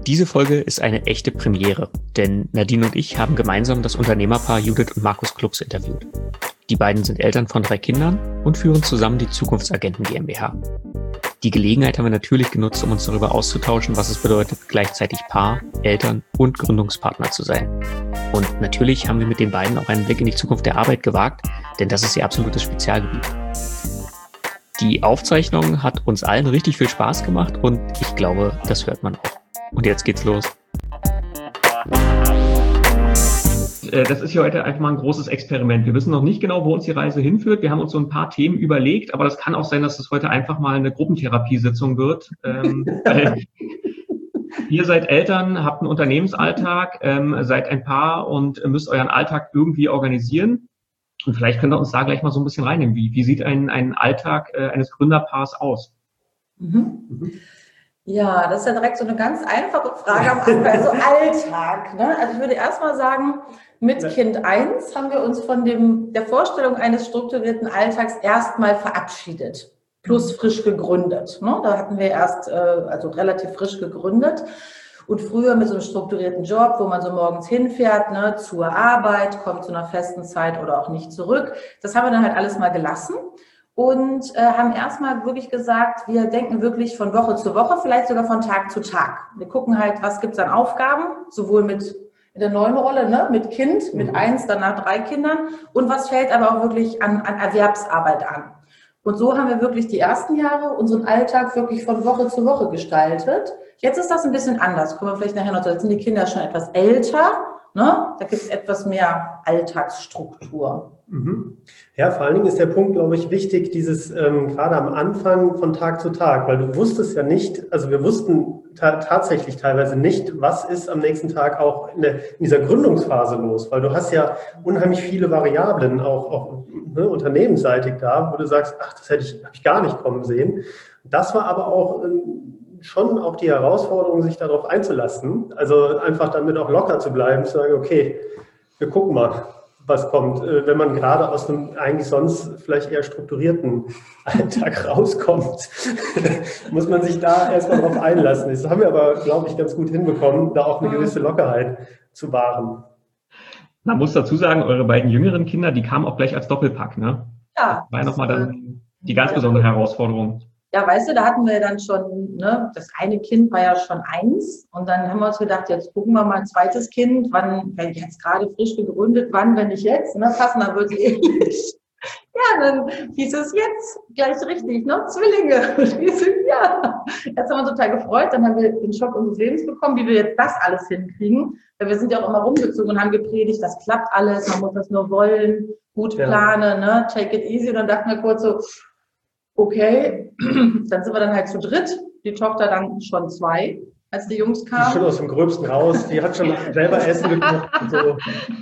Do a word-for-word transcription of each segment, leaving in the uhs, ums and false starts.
Diese Folge ist eine echte Premiere, denn Nadine und ich haben gemeinsam das Unternehmerpaar Judith und Markus Klux interviewt. Die beiden sind Eltern von drei Kindern und führen zusammen die Zukunftsagenten GmbH. Die Gelegenheit haben wir natürlich genutzt, um uns darüber auszutauschen, was es bedeutet, gleichzeitig Paar, Eltern und Gründungspartner zu sein. Und natürlich haben wir mit den beiden auch einen Blick in die Zukunft der Arbeit gewagt, denn das ist ihr absolutes Spezialgebiet. Die Aufzeichnung hat uns allen richtig viel Spaß gemacht und ich glaube, das hört man auch. Und jetzt geht's los. Das ist hier heute einfach mal ein großes Experiment. Wir wissen noch nicht genau, wo uns die Reise hinführt. Wir haben uns so ein paar Themen überlegt, aber das kann auch sein, dass es heute einfach mal eine Gruppentherapiesitzung wird. Ähm, ihr seid Eltern, habt einen Unternehmensalltag, ähm, seid ein Paar und müsst euren Alltag irgendwie organisieren. Und vielleicht könnt ihr uns da gleich mal so ein bisschen reinnehmen. Wie, wie sieht ein, ein Alltag äh, eines Gründerpaars aus? Mhm. Mhm. Ja, das ist ja direkt so eine ganz einfache Frage am Anfang, also Alltag. Ne? Also ich würde erstmal sagen, mit Kind eins haben wir uns von dem, der Vorstellung eines strukturierten Alltags erstmal verabschiedet, plus frisch gegründet. Ne? Da hatten wir erst, äh, also relativ frisch gegründet und früher mit so einem strukturierten Job, wo man so morgens hinfährt, ne, zur Arbeit, kommt zu einer festen Zeit oder auch nicht zurück. Das haben wir dann halt alles mal gelassen. Und äh, haben erstmal wirklich gesagt, wir denken wirklich von Woche zu Woche, vielleicht sogar von Tag zu Tag. Wir gucken halt, was gibt's an Aufgaben, sowohl mit in der neuen Rolle, ne, mit Kind, mit mhm. eins, danach drei Kindern und was fällt aber auch wirklich an, an Erwerbsarbeit an. Und so haben wir wirklich die ersten Jahre unseren Alltag wirklich von Woche zu Woche gestaltet. Jetzt ist das ein bisschen anders, kommen wir vielleicht nachher noch, jetzt sind die Kinder schon etwas älter, ne? Da gibt es etwas mehr Alltagsstruktur. Mhm. Ja, vor allen Dingen ist der Punkt, glaube ich, wichtig, dieses ähm, gerade am Anfang von Tag zu Tag, weil du wusstest ja nicht, also wir wussten ta- tatsächlich teilweise nicht, was ist am nächsten Tag auch in, der, in dieser Gründungsphase los, weil du hast ja unheimlich viele Variablen, auch, auch ne, unternehmensseitig da, wo du sagst, ach, das hätte ich, habe ich gar nicht kommen sehen. Das war aber auch ähm, schon auch die Herausforderung, sich darauf einzulassen, also einfach damit auch locker zu bleiben, zu sagen, okay, wir gucken mal, was kommt, wenn man gerade aus einem eigentlich sonst vielleicht eher strukturierten Alltag rauskommt, muss man sich da erstmal drauf einlassen. Das haben wir aber, glaube ich, ganz gut hinbekommen, da auch eine gewisse Lockerheit zu wahren. Man muss dazu sagen, eure beiden jüngeren Kinder, die kamen auch gleich als Doppelpack, ne? Ja. Das war ja nochmal dann die ganz besondere Herausforderung. Ja, weißt du, da hatten wir dann schon, ne, das eine Kind war ja schon eins und dann haben wir uns gedacht, jetzt gucken wir mal ein zweites Kind, wann, wenn jetzt gerade frisch gegründet, wann, wenn nicht jetzt, ne, passender wird sie ähnlich. Ja, dann hieß es jetzt gleich richtig, ne, Zwillinge. Und wir sind, ja, jetzt haben wir uns total gefreut, dann haben wir den Schock unseres Lebens bekommen, wie wir jetzt das alles hinkriegen, weil wir sind ja auch immer rumgezogen und haben gepredigt, das klappt alles, man muss das nur wollen, gut planen, ne, take it easy und dann dachten wir kurz so, okay, dann sind wir dann halt zu dritt, die Tochter dann schon zwei, als die Jungs kamen. Die ist schon aus dem Gröbsten raus, die hat schon selber Essen gekocht und so.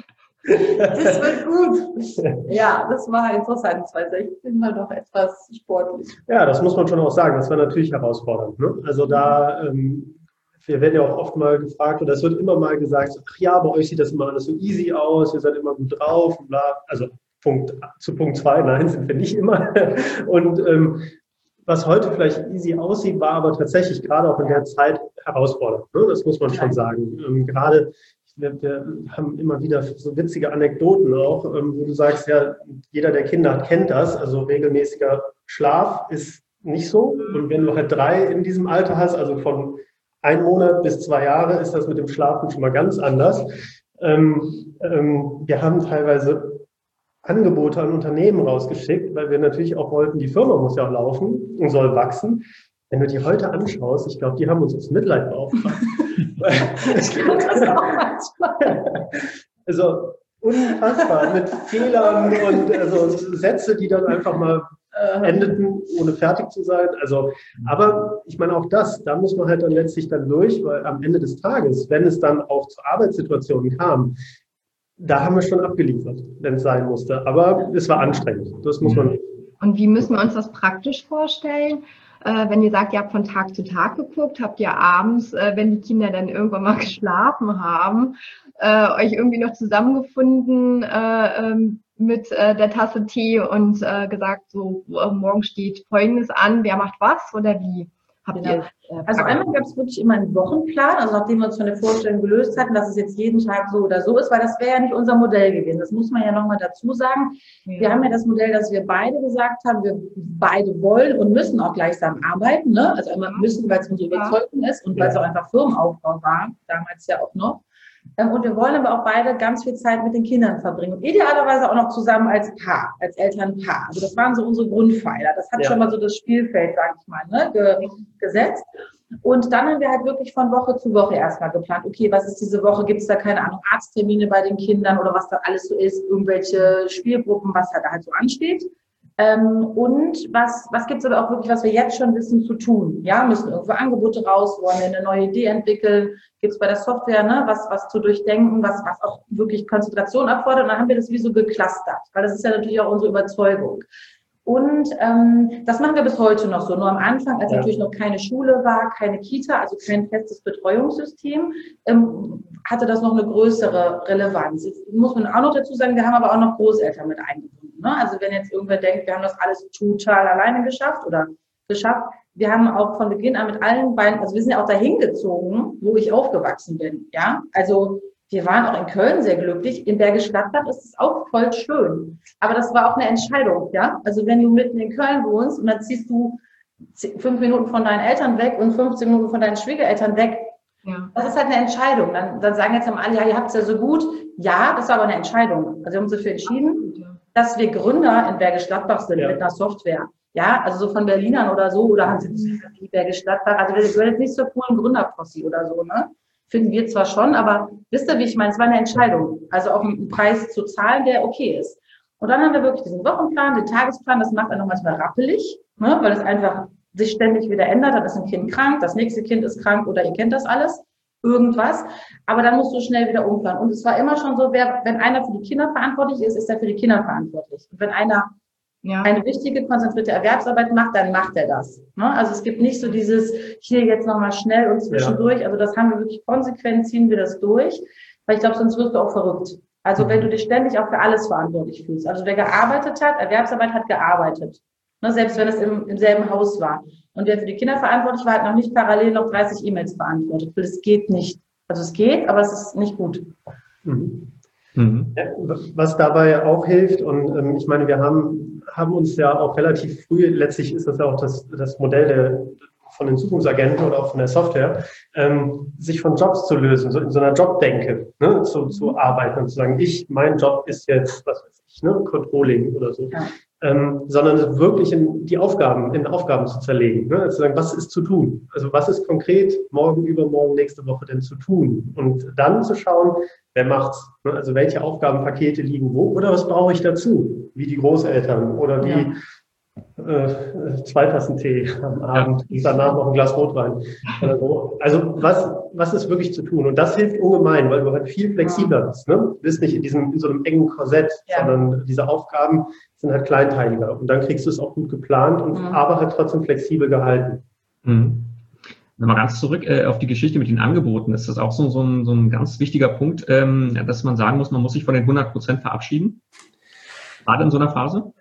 Das wird gut. Ja, das war interessant. zwanzig sechzehn war doch etwas sportlich. Ja, das muss man schon auch sagen, das war natürlich herausfordernd. Ne? Also da, ähm, wir werden ja auch oft mal gefragt, oder es wird immer mal gesagt, ach ja, bei euch sieht das immer alles so easy aus, ihr seid immer gut drauf, und bla. Also Punkt, zu Punkt zwei, nein, sind wir nicht immer. Und ähm, was heute vielleicht easy aussieht, war aber tatsächlich gerade auch in der Zeit herausfordernd. Ne? Das muss man schon sagen. Ähm, gerade, wir, wir haben immer wieder so witzige Anekdoten auch, ähm, wo du sagst, ja, jeder, der Kinder hat, kennt das. Also regelmäßiger Schlaf ist nicht so. Und wenn du halt drei in diesem Alter hast, also von ein Monat bis zwei Jahre, ist das mit dem Schlafen schon mal ganz anders. Ähm, ähm, wir haben teilweise Angebote an Unternehmen rausgeschickt, weil wir natürlich auch wollten, die Firma muss ja auch laufen und soll wachsen. Wenn du die heute anschaust, ich glaube, die haben uns aufs Mitleid beauftragt. Ich glaube, das auch manchmal. Also unfassbar, mit Fehlern und also Sätze, die dann einfach mal endeten, ohne fertig zu sein. Also, aber ich meine auch das, da muss man halt dann letztlich dann durch, weil am Ende des Tages, wenn es dann auch zu Arbeitssituationen kam, da haben wir schon abgeliefert, wenn es sein musste. Aber es war anstrengend. Das muss man. Und wie müssen wir uns das praktisch vorstellen? Äh, wenn ihr sagt, ihr habt von Tag zu Tag geguckt, habt ihr abends, äh, wenn die Kinder dann irgendwann mal geschlafen haben, äh, euch irgendwie noch zusammengefunden äh, ähm, mit äh, der Tasse Tee und äh, gesagt, so äh, morgen steht Folgendes an, wer macht was oder wie? Habt Ja. ihr, äh, Also einmal gab es wirklich immer einen Wochenplan, also nachdem wir uns von der Vorstellung gelöst hatten, dass es jetzt jeden Tag so oder so ist, weil das wäre ja nicht unser Modell gewesen. Das muss man ja nochmal dazu sagen. ja. Wir haben ja das Modell, dass wir beide gesagt haben, wir beide wollen und müssen auch gleichsam arbeiten. Ne? Also einmal müssen, weil es unsere Überzeugung ist und weil es auch einfach Firmenaufbau war, damals ja auch noch. Und wir wollen aber auch beide ganz viel Zeit mit den Kindern verbringen. Und idealerweise auch noch zusammen als Paar, als Elternpaar. Also das waren so unsere Grundpfeiler. Das hat Ja. schon mal so das Spielfeld, sag ich mal, ne, ge gesetzt. Und dann haben wir halt wirklich von Woche zu Woche erstmal geplant. Okay, was ist diese Woche? Gibt es da, keine Ahnung, Arzttermine bei den Kindern oder was da alles so ist? Irgendwelche Spielgruppen, was da halt so ansteht? Ähm, und was, was gibt es aber auch wirklich, was wir jetzt schon wissen, zu tun? Ja, müssen irgendwo Angebote raus, wollen wir eine neue Idee entwickeln? Gibt es bei der Software, ne, was, was zu durchdenken, was, was auch wirklich Konzentration erfordert? Und dann haben wir das wie so geclustert, weil das ist ja natürlich auch unsere Überzeugung. Und ähm, das machen wir bis heute noch so. Nur am Anfang, als Ja. natürlich noch keine Schule war, keine Kita, also kein festes Betreuungssystem, ähm, hatte das noch eine größere Relevanz. Jetzt muss man auch noch dazu sagen, wir haben aber auch noch Großeltern mit eingebunden. Ne? Also wenn jetzt irgendwer denkt, wir haben das alles total alleine geschafft oder geschafft, wir haben auch von Beginn an mit allen beiden, also wir sind ja auch dahin gezogen, wo ich aufgewachsen bin. Ja, also wir waren auch in Köln sehr glücklich. In Bergisch Gladbach ist es auch voll schön. Aber das war auch eine Entscheidung, ja. Also wenn du mitten in Köln wohnst und dann ziehst du fünf Minuten von deinen Eltern weg und fünfzehn Minuten von deinen Schwiegereltern weg, Ja. das ist halt eine Entscheidung. Dann, dann sagen jetzt alle, ja, ihr habt es ja so gut. Ja, das war aber eine Entscheidung. Also wir haben uns dafür entschieden, dass wir Gründer in Bergisch Gladbach sind Ja. mit einer Software. Ja, also so von Berlinern oder so, oder haben sie die Bergisch Gladbach. Also wir gehören jetzt nicht zur coolen Gründerposse oder so, ne? Finden wir zwar schon, aber wisst ihr, wie ich meine? Es war eine Entscheidung. Also auch einen Preis zu zahlen, der okay ist. Und dann haben wir wirklich diesen Wochenplan, den Tagesplan. Das macht einen auch manchmal rappelig, ne? Weil es einfach sich ständig wieder ändert. Dann ist ein Kind krank, das nächste Kind ist krank oder ihr kennt das alles. Irgendwas. Aber dann musst du schnell wieder umplanen. Und es war immer schon so, wer, wenn einer für die Kinder verantwortlich ist, ist er für die Kinder verantwortlich. Und wenn einer Ja. eine wichtige, konzentrierte Erwerbsarbeit macht, dann macht er das. Ne? Also es gibt nicht so dieses, hier jetzt nochmal schnell und zwischendurch. Ja. Also das haben wir wirklich konsequent, ziehen wir das durch, weil ich glaube, sonst wirst du auch verrückt. Also wenn du dich ständig auch für alles verantwortlich fühlst. Also wer gearbeitet hat, Erwerbsarbeit hat gearbeitet. Ne? Selbst wenn es im, im selben Haus war. Und wer für die Kinder verantwortlich war, hat noch nicht parallel noch dreißig E-Mails beantwortet. Weil es geht nicht. Also es geht, aber es ist nicht gut. Mhm. Mhm. Ja, was dabei auch hilft, und ähm, ich meine, wir haben, haben uns ja auch relativ früh, letztlich ist das ja auch das, das Modell der, von den Zukunftsagenten oder auch von der Software, ähm, sich von Jobs zu lösen, so in so einer Jobdenke, ne, zu, zu arbeiten und zu sagen, ich, mein Job ist jetzt, was weiß ich, ne, Controlling oder so. Ja. Ähm, sondern wirklich in die Aufgaben, in Aufgaben zu zerlegen, ne? Zu sagen, was ist zu tun? Also was ist konkret morgen, übermorgen, nächste Woche denn zu tun? Und dann zu schauen, wer macht's? Ne? Also welche Aufgabenpakete liegen wo oder was brauche ich dazu? Wie die Großeltern oder wie ja. äh, zwei Tassen Tee am Abend ja. und danach noch ein Glas Rotwein. Oder so. Also was, was ist wirklich zu tun? Und das hilft ungemein, weil du halt viel flexibler bist. Ne? Du bist nicht in diesem in so einem engen Korsett, ja. sondern diese Aufgaben sind halt kleinteiliger. Und dann kriegst du es auch gut geplant und mhm. aber halt trotzdem flexibel gehalten. Mhm. Nochmal ganz zurück äh, auf die Geschichte mit den Angeboten. Ist das auch so, so, ein, so ein ganz wichtiger Punkt, ähm, dass man sagen muss, man muss sich von den hundert Prozent verabschieden? Gerade in so einer Phase?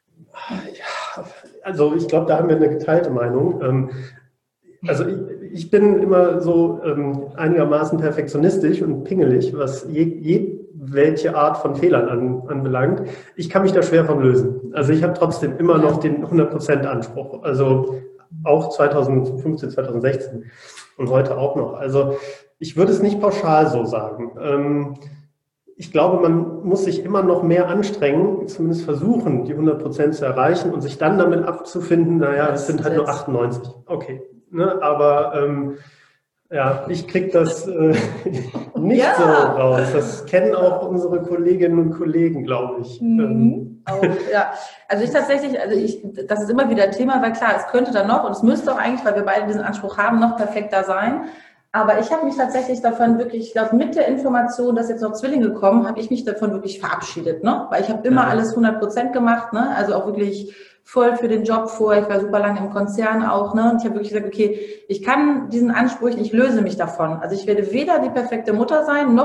Ja, also ich glaube, da haben wir eine geteilte Meinung. Ähm, also ich, ich bin immer so ähm, einigermaßen perfektionistisch und pingelig, was je, je welche Art von Fehlern an, anbelangt. Ich kann mich da schwer von lösen. Also ich habe trotzdem immer noch den hundert Prozent Anspruch. Also auch zweitausendfünfzehn, zweitausendsechzehn und heute auch noch. Also ich würde es nicht pauschal so sagen. Ähm, ich glaube, man muss sich immer noch mehr anstrengen, zumindest versuchen, die hundert Prozent zu erreichen und sich dann damit abzufinden, naja, es sind halt nur achtundneunzig. Okay, ne? Aber ähm, ja, ich kriege das äh, nicht ja. so raus. Das kennen auch unsere Kolleginnen und Kollegen, glaube ich. Mhm. Auch, ja. Also ich tatsächlich, also ich, das ist immer wieder ein Thema, weil klar, es könnte dann noch und es müsste auch eigentlich, weil wir beide diesen Anspruch haben, noch perfekter sein. Aber ich habe mich tatsächlich davon wirklich, ich glaube, mit der Information, dass jetzt noch Zwillinge kommen, habe ich mich davon wirklich verabschiedet, ne? Weil ich habe immer ja. alles hundert Prozent gemacht, ne? Also auch wirklich voll für den Job vor. Ich war super lange im Konzern auch, ne? Und ich habe wirklich gesagt, okay, ich kann diesen Anspruch, ich löse mich davon. Also ich werde weder die perfekte Mutter sein, noch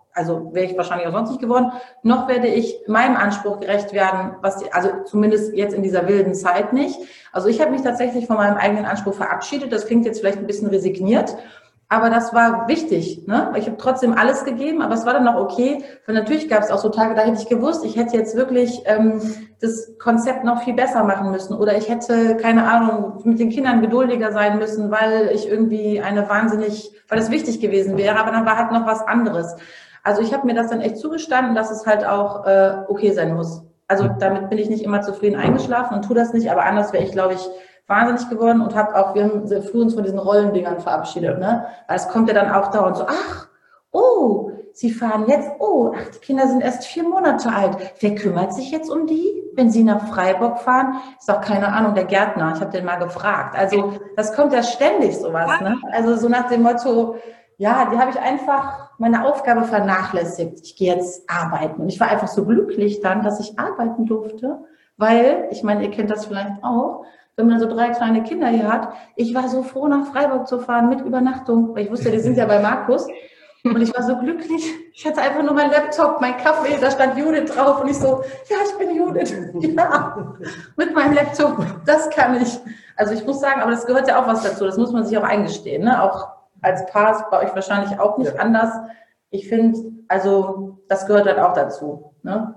also wäre ich wahrscheinlich auch sonst nicht geworden, noch werde ich meinem Anspruch gerecht werden, was die, also zumindest jetzt in dieser wilden Zeit nicht. Also ich habe mich tatsächlich von meinem eigenen Anspruch verabschiedet. Das klingt jetzt vielleicht ein bisschen resigniert, aber das war wichtig, ne? Ich habe trotzdem alles gegeben, aber es war dann auch okay. Weil natürlich gab es auch so Tage, da hätte ich gewusst, ich hätte jetzt wirklich ähm, das Konzept noch viel besser machen müssen oder ich hätte, keine Ahnung, mit den Kindern geduldiger sein müssen, weil ich irgendwie eine wahnsinnig, weil es wichtig gewesen wäre, aber dann war halt noch was anderes. Also ich habe mir das dann echt zugestanden, dass es halt auch äh, okay sein muss. Also damit bin ich nicht immer zufrieden eingeschlafen und tue das nicht, aber anders wäre ich, glaube ich, wahnsinnig geworden und habe auch, wir haben sehr früh uns von diesen Rollendingern verabschiedet, ne? Weil es kommt ja dann auch dauernd so, ach, oh, Sie fahren jetzt, oh, ach, die Kinder sind erst vier Monate alt. Wer kümmert sich jetzt um die, wenn Sie nach Freiburg fahren? Ist doch keine Ahnung, der Gärtner, ich habe den mal gefragt. Also das kommt ja ständig sowas, ne? Also so nach dem Motto, ja, die habe ich einfach meine Aufgabe vernachlässigt. Ich gehe jetzt arbeiten. Und ich war einfach so glücklich dann, dass ich arbeiten durfte, weil, ich meine, ihr kennt das vielleicht auch, wenn man so drei kleine Kinder hier hat, ich war so froh, nach Freiburg zu fahren mit Übernachtung, weil ich wusste, die sind ja bei Markus. Und ich war so glücklich. Ich hatte einfach nur meinen Laptop, mein Kaffee, da stand Judith drauf und ich so, ja, ich bin Judith. Ja, mit meinem Laptop, das kann ich. Also ich muss sagen, aber das gehört ja auch was dazu, das muss man sich auch eingestehen, ne? Auch als Paar ist bei euch wahrscheinlich auch nicht ja. anders. Ich finde, also das gehört halt auch dazu. Ne?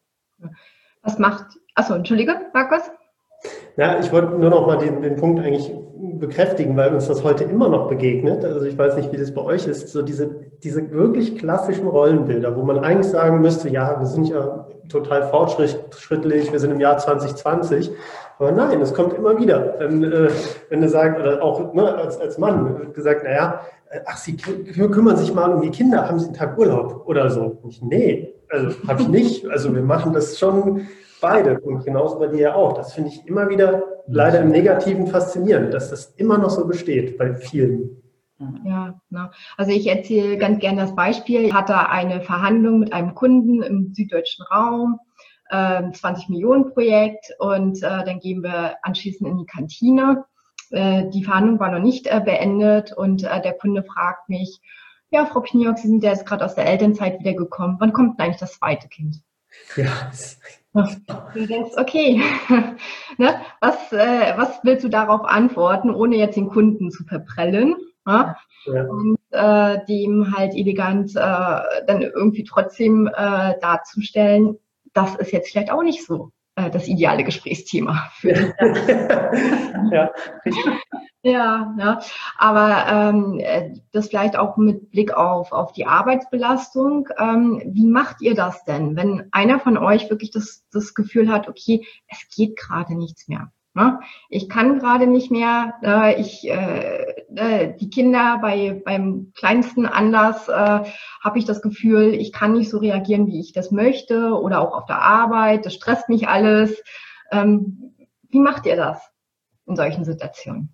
Was macht, achso, entschuldige, Markus? Ja, ich wollte nur noch mal den, den Punkt eigentlich bekräftigen, weil uns das heute immer noch begegnet. Also ich weiß nicht, wie das bei euch ist. So diese, diese wirklich klassischen Rollenbilder, wo man eigentlich sagen müsste, ja, wir sind ja total fortschrittlich, wir sind im Jahr zwanzig zwanzig. Aber nein, es kommt immer wieder. Wenn, äh, wenn du sagst, oder auch ne, als, als Mann wird gesagt, naja, ach, Sie kümmern sich mal um die Kinder, haben Sie einen Tag Urlaub oder so? Ich, nee, also habe ich nicht. Also wir machen das schon beide und genauso bei dir ja auch. Das finde ich immer wieder leider im Negativen faszinierend, dass das immer noch so besteht bei vielen. Ja, na. Also ich erzähle ganz gerne das Beispiel. Ich hatte eine Verhandlung mit einem Kunden im süddeutschen Raum, äh, zwanzig Millionen Projekt und äh, dann gehen wir anschließend in die Kantine. Äh, die Verhandlung war noch nicht äh, beendet und äh, der Kunde fragt mich, ja, Frau Pniok, Sie sind ja jetzt gerade aus der Elternzeit wiedergekommen. Wann kommt denn eigentlich das zweite Kind? Ja. Du denkst, okay, ne? was, äh, was willst du darauf antworten, ohne jetzt den Kunden zu verprellen? Ne? Ja. Und äh, dem halt elegant äh, dann irgendwie trotzdem äh, darzustellen, das ist jetzt vielleicht auch nicht so äh, das ideale Gesprächsthema für ja, ja, ja, aber ähm, das vielleicht auch mit Blick auf, auf die Arbeitsbelastung. Ähm, wie macht ihr das denn, wenn einer von euch wirklich das, das Gefühl hat, okay, es geht gerade nichts mehr? Ne? Ich kann gerade nicht mehr, äh, ich, äh, äh, die Kinder bei beim kleinsten Anlass äh, habe ich das Gefühl, ich kann nicht so reagieren, wie ich das möchte oder auch auf der Arbeit, das stresst mich alles. Ähm, wie macht ihr das in solchen Situationen?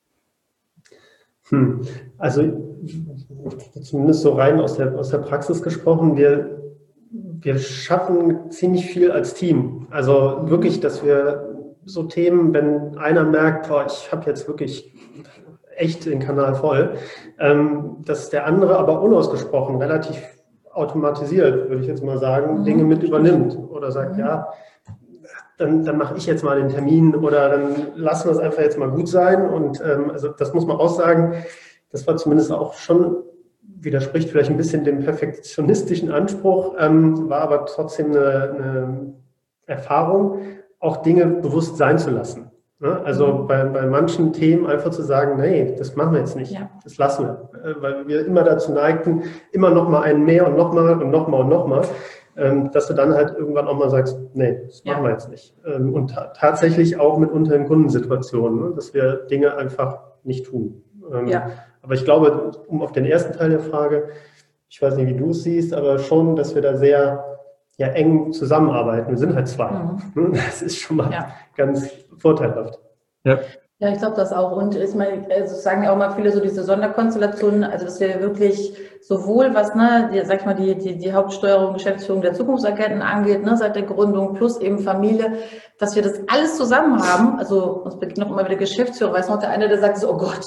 Hm. Also zumindest so rein aus der, aus der Praxis gesprochen, wir, wir schaffen ziemlich viel als Team. Also wirklich, dass wir so Themen, wenn einer merkt, boah, ich habe jetzt wirklich echt den Kanal voll, ähm, dass der andere aber unausgesprochen relativ automatisiert, würde ich jetzt mal sagen, mhm. Dinge mit übernimmt oder sagt, mhm. ja, dann, dann mache ich jetzt mal den Termin oder dann lassen wir es einfach jetzt mal gut sein. Und ähm, also das muss man auch sagen, das war zumindest auch schon, widerspricht vielleicht ein bisschen dem perfektionistischen Anspruch, ähm, war aber trotzdem eine, eine Erfahrung, auch Dinge bewusst sein zu lassen. Ne? Also mhm. bei, bei manchen Themen einfach zu sagen, nee, das machen wir jetzt nicht, ja. das lassen wir. Äh, weil wir immer dazu neigten, immer noch mal einen mehr und noch mal und noch mal und noch mal. Dass du dann halt irgendwann auch mal sagst, nee, das machen ja. wir jetzt nicht. Und ta- tatsächlich auch mitunter in Kundensituationen, ne, dass wir Dinge einfach nicht tun. Ja. Aber ich glaube, um auf den ersten Teil der Frage, ich weiß nicht, wie du es siehst, aber schon, dass wir da sehr ja, eng zusammenarbeiten. Wir sind halt zwei. Mhm. Das ist schon mal ja. ganz vorteilhaft. Ja. Ja, ich glaube das auch. Und ist mal, also sagen ja auch mal viele so diese Sonderkonstellationen, also dass wir wirklich sowohl was, ne, die, sag ich mal, die, die, die Hauptsteuerung, Geschäftsführung der Zukunftsagenten angeht, ne, seit der Gründung plus eben Familie, dass wir das alles zusammen haben. Also uns begegnet noch immer wieder Geschäftsführer, weiß noch der eine, der sagt so, oh Gott,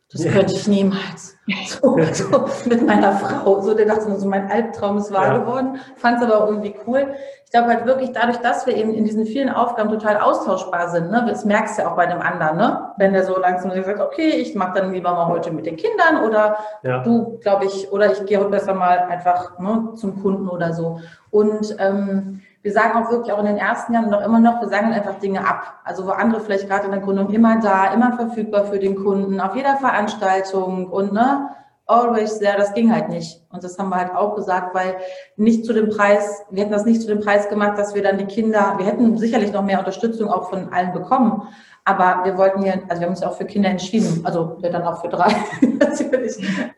das könnte ich niemals. So, so mit meiner Frau. So, der dachte, so mein Albtraum ist wahr Ja. geworden. Fand es aber auch irgendwie cool. Ich glaube halt wirklich dadurch, dass wir eben in diesen vielen Aufgaben total austauschbar sind, ne, das merkst du ja auch bei dem anderen, ne, wenn der so langsam sagt, okay, ich mache dann lieber mal heute mit den Kindern oder Ja. du, glaube ich, oder ich gehe heute besser mal einfach, ne, zum Kunden oder so. Und ähm, wir sagen auch wirklich auch in den ersten Jahren noch immer noch, wir sagen einfach Dinge ab. Also wo andere vielleicht gerade in der Gründung immer da, immer verfügbar für den Kunden, auf jeder Veranstaltung und ne, always there, das ging halt nicht. Und das haben wir halt auch gesagt, weil nicht zu dem Preis, wir hätten das nicht zu dem Preis gemacht, dass wir dann die Kinder, wir hätten sicherlich noch mehr Unterstützung auch von allen bekommen, aber wir wollten ja, also wir haben uns ja auch für Kinder entschieden, also wir dann auch für drei natürlich.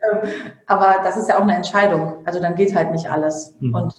Aber das ist ja auch eine Entscheidung, also dann geht halt nicht alles. Mhm. Und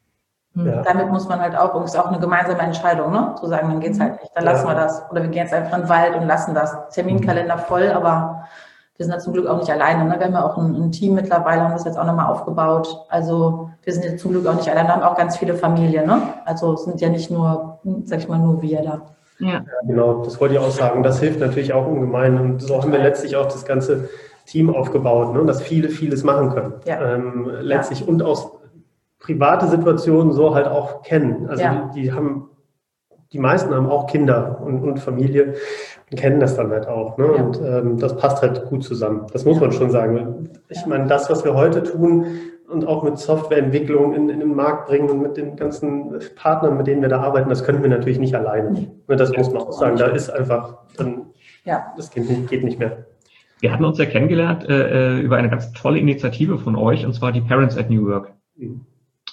ja. damit muss man halt auch, und es ist auch eine gemeinsame Entscheidung, ne? Zu sagen, dann geht's halt nicht, dann lassen ja. wir das. Oder wir gehen jetzt einfach in den Wald und lassen das. Terminkalender voll, aber wir sind ja zum Glück auch nicht alleine. Ne? Wir haben ja auch ein, ein Team mittlerweile, haben das jetzt auch nochmal aufgebaut. Also wir sind jetzt zum Glück auch nicht alleine, haben auch ganz viele Familien. Ne? Also es sind ja nicht nur, sag ich mal, nur wir da. Ja. ja, genau, das wollte ich auch sagen. Das hilft natürlich auch ungemein. Und so haben wir letztlich auch das ganze Team aufgebaut, ne? Dass viele vieles machen können. Ja. Ähm, letztlich ja. und aus private Situationen so halt auch kennen. Also ja. die, die haben, die meisten haben auch Kinder und, und Familie und kennen das dann halt auch. Ne? Ja. Und ähm, das passt halt gut zusammen. Das muss man schon sagen. Ich ja. meine, das, was wir heute tun und auch mit Softwareentwicklung in, in den Markt bringen und mit den ganzen Partnern, mit denen wir da arbeiten, das können wir natürlich nicht alleine. Nee. Das ja. muss man auch sagen. Da ist einfach, dann, ja. das geht nicht, geht nicht mehr. Wir hatten uns ja kennengelernt äh, über eine ganz tolle Initiative von euch, und zwar die Parents at New Work. Mhm.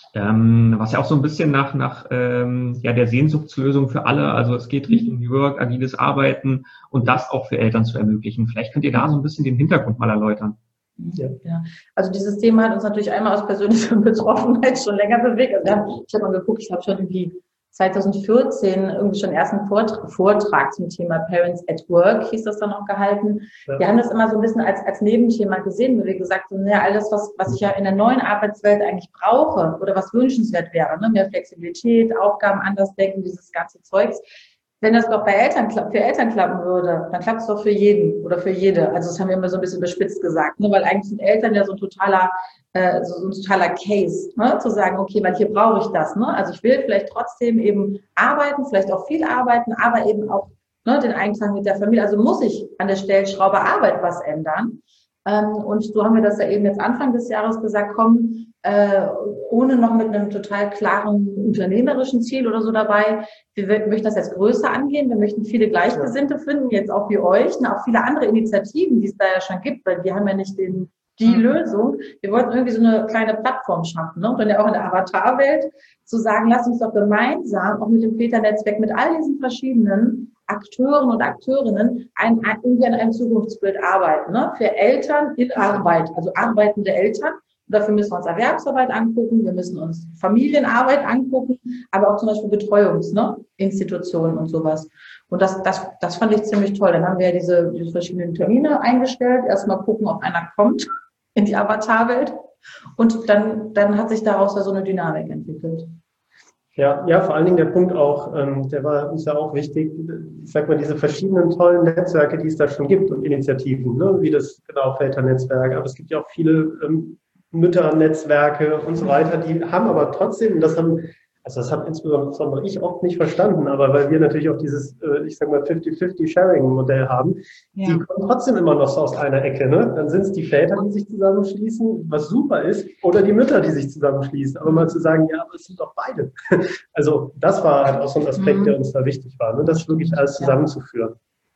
Ähm, was ja auch so ein bisschen nach, nach ähm, ja, der Sehnsuchtslösung für alle, also es geht Richtung New Work, agiles Arbeiten und das auch für Eltern zu ermöglichen. Vielleicht könnt ihr da so ein bisschen den Hintergrund mal erläutern. Ja, ja. Also dieses Thema hat uns natürlich einmal aus persönlicher Betroffenheit schon länger bewegt. Also ja, ich habe mal geguckt, ich habe schon irgendwie zwanzig vierzehn irgendwie schon erst einen Vortrag, Vortrag zum Thema Parents at Work, hieß das dann auch gehalten. Ja. Wir haben das immer so ein bisschen als, als Nebenthema gesehen, weil wir gesagt haben, ja, alles, was, was ich ja in der neuen Arbeitswelt eigentlich brauche oder was wünschenswert wäre, ne? Mehr Flexibilität, Aufgaben anders denken, dieses ganze Zeugs. Wenn das doch bei Eltern für Eltern klappen würde, dann klappt es doch für jeden oder für jede. Also das haben wir immer so ein bisschen bespitzt gesagt, ne? Weil eigentlich sind Eltern ja so ein totaler, äh, so ein totaler Case, ne? Zu sagen, okay, weil hier brauche ich das. Ne? Also ich will vielleicht trotzdem eben arbeiten, vielleicht auch viel arbeiten, aber eben auch ne, den Einklang mit der Familie. Also muss ich an der Stellschraube Arbeit was ändern. Ähm, und so haben wir das ja eben jetzt Anfang des Jahres gesagt, komm, äh, ohne noch mit einem total klaren unternehmerischen Ziel oder so dabei. Wir möchten das jetzt größer angehen. Wir möchten viele Gleichgesinnte finden, jetzt auch wie euch, und auch viele andere Initiativen, die es da ja schon gibt, weil wir haben ja nicht den, die mhm. Lösung. Wir wollten irgendwie so eine kleine Plattform schaffen, ne? Und dann ja auch in der Avatarwelt zu sagen, lass uns doch gemeinsam, auch mit dem Väternetzwerk, mit all diesen verschiedenen Akteuren und Akteurinnen ein, ein, irgendwie an einem Zukunftsbild arbeiten, ne? Für Eltern in Arbeit, also arbeitende Eltern. Dafür müssen wir uns Erwerbsarbeit angucken, wir müssen uns Familienarbeit angucken, aber auch zum Beispiel Betreuungsinstitutionen ne? und sowas. Und das, das, das fand ich ziemlich toll. Dann haben wir ja diese, diese verschiedenen Termine eingestellt. Erstmal gucken, ob einer kommt in die Avatarwelt. Und dann, dann hat sich daraus ja so eine Dynamik entwickelt. Ja, ja, vor allen Dingen der Punkt auch, ähm, der war uns ja auch wichtig, ich sag mal, diese verschiedenen tollen Netzwerke, die es da schon gibt und Initiativen, ne? Wie das genau Väternetzwerk, aber es gibt ja auch viele ähm, Mütternetzwerke und so weiter, die haben aber trotzdem, das haben, also das habe insbesondere ich oft nicht verstanden, aber weil wir natürlich auch dieses, ich sag mal, fifty fifty Sharing-Modell haben, ja. Die kommen trotzdem immer noch so aus einer Ecke, ne? Dann sind es die Väter, die sich zusammenschließen, was super ist, oder die Mütter, die sich zusammenschließen, aber mal zu sagen, ja, aber es sind doch beide. Also das war halt auch so ein Aspekt, mhm. der uns da wichtig war, ne? Das wirklich alles zusammenzuführen.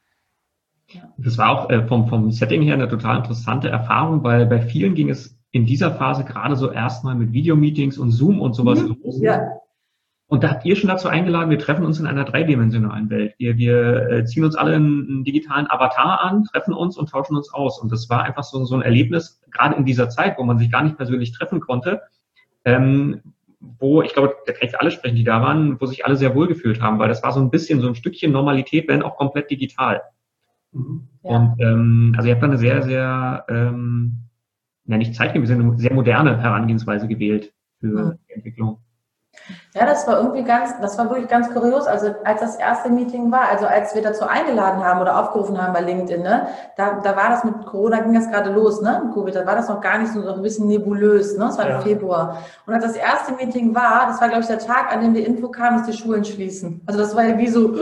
Das war auch äh, vom, vom Setting her eine total interessante Erfahrung, weil bei vielen ging es in dieser Phase gerade so erstmal mit Videomeetings und Zoom und sowas mhm. los. Ja. Und da habt ihr schon dazu eingeladen, wir treffen uns in einer dreidimensionalen Welt. Wir, wir äh, ziehen uns alle einen, einen digitalen Avatar an, treffen uns und tauschen uns aus. Und das war einfach so, so ein Erlebnis, gerade in dieser Zeit, wo man sich gar nicht persönlich treffen konnte, ähm, wo, ich glaube, da kann ich für alle sprechen, die da waren, wo sich alle sehr wohl gefühlt haben, weil das war so ein bisschen so ein Stückchen Normalität, wenn auch komplett digital. Mhm. Ja. Und ähm, also ihr habt da eine sehr, sehr ähm, ja nicht zeitgemäß, eine sehr moderne Herangehensweise gewählt für mhm. die Entwicklung. Ja, das war irgendwie ganz, das war wirklich ganz kurios. Also als das erste Meeting war, also als wir dazu eingeladen haben oder aufgerufen haben bei LinkedIn, ne, da, da war das mit Corona, ging das gerade los, ne, mit Covid, da war das noch gar nicht so, so ein bisschen nebulös, ne, das war im Ja. Februar. Und als das erste Meeting war, das war, glaube ich, der Tag, an dem die Info kam, dass die Schulen schließen. Also das war ja wie so,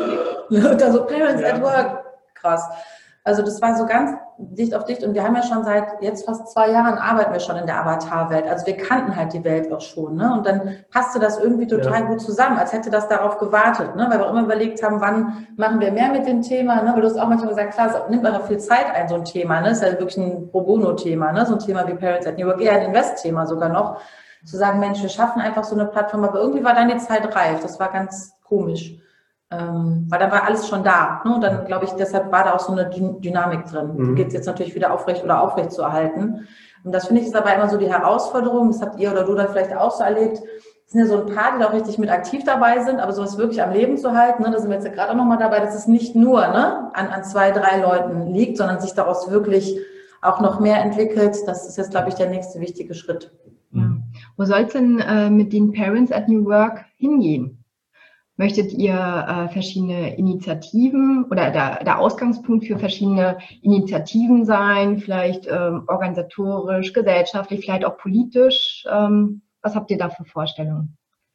da so Parents Ja. at Work, krass. Also das war so ganz dicht auf dicht und wir haben ja schon seit jetzt fast zwei Jahren arbeiten wir schon in der Avatar-Welt. Also wir kannten halt die Welt auch schon, ne? Und dann passte das irgendwie total Ja. gut zusammen, als hätte das darauf gewartet, ne? Weil wir auch immer überlegt haben, wann machen wir mehr mit dem Thema, ne? Weil du hast auch manchmal gesagt, klar, es nimmt einfach viel Zeit ein, so ein Thema, ne? Das ist ja wirklich ein Pro-Bono-Thema, ne? So ein Thema wie Parents at New Work, eher ein Invest-Thema sogar noch. Zu sagen, Mensch, wir schaffen einfach so eine Plattform, aber irgendwie war dann die Zeit reif. Das war ganz komisch. Ähm, weil da war alles schon da. Ne? Und dann, glaube ich, deshalb war da auch so eine Dy- Dynamik drin. Mhm. Geht es jetzt natürlich wieder aufrecht oder aufrecht zu erhalten. Und das finde ich ist aber immer so die Herausforderung. Das habt ihr oder du dann vielleicht auch so erlebt. Es sind ja so ein paar, die da auch richtig mit aktiv dabei sind, aber sowas wirklich am Leben zu halten, ne? Da sind wir jetzt ja gerade auch nochmal dabei, dass es nicht nur ne, an, an zwei, drei Leuten liegt, sondern sich daraus wirklich auch noch mehr entwickelt. Das ist jetzt, glaube ich, der nächste wichtige Schritt. Ja. Wo soll es denn äh, mit den Parents at New Work hingehen? Möchtet ihr äh, verschiedene Initiativen oder der, der Ausgangspunkt für verschiedene Initiativen sein, vielleicht ähm, organisatorisch, gesellschaftlich, vielleicht auch politisch? Ähm, was habt ihr da für Vorstellungen?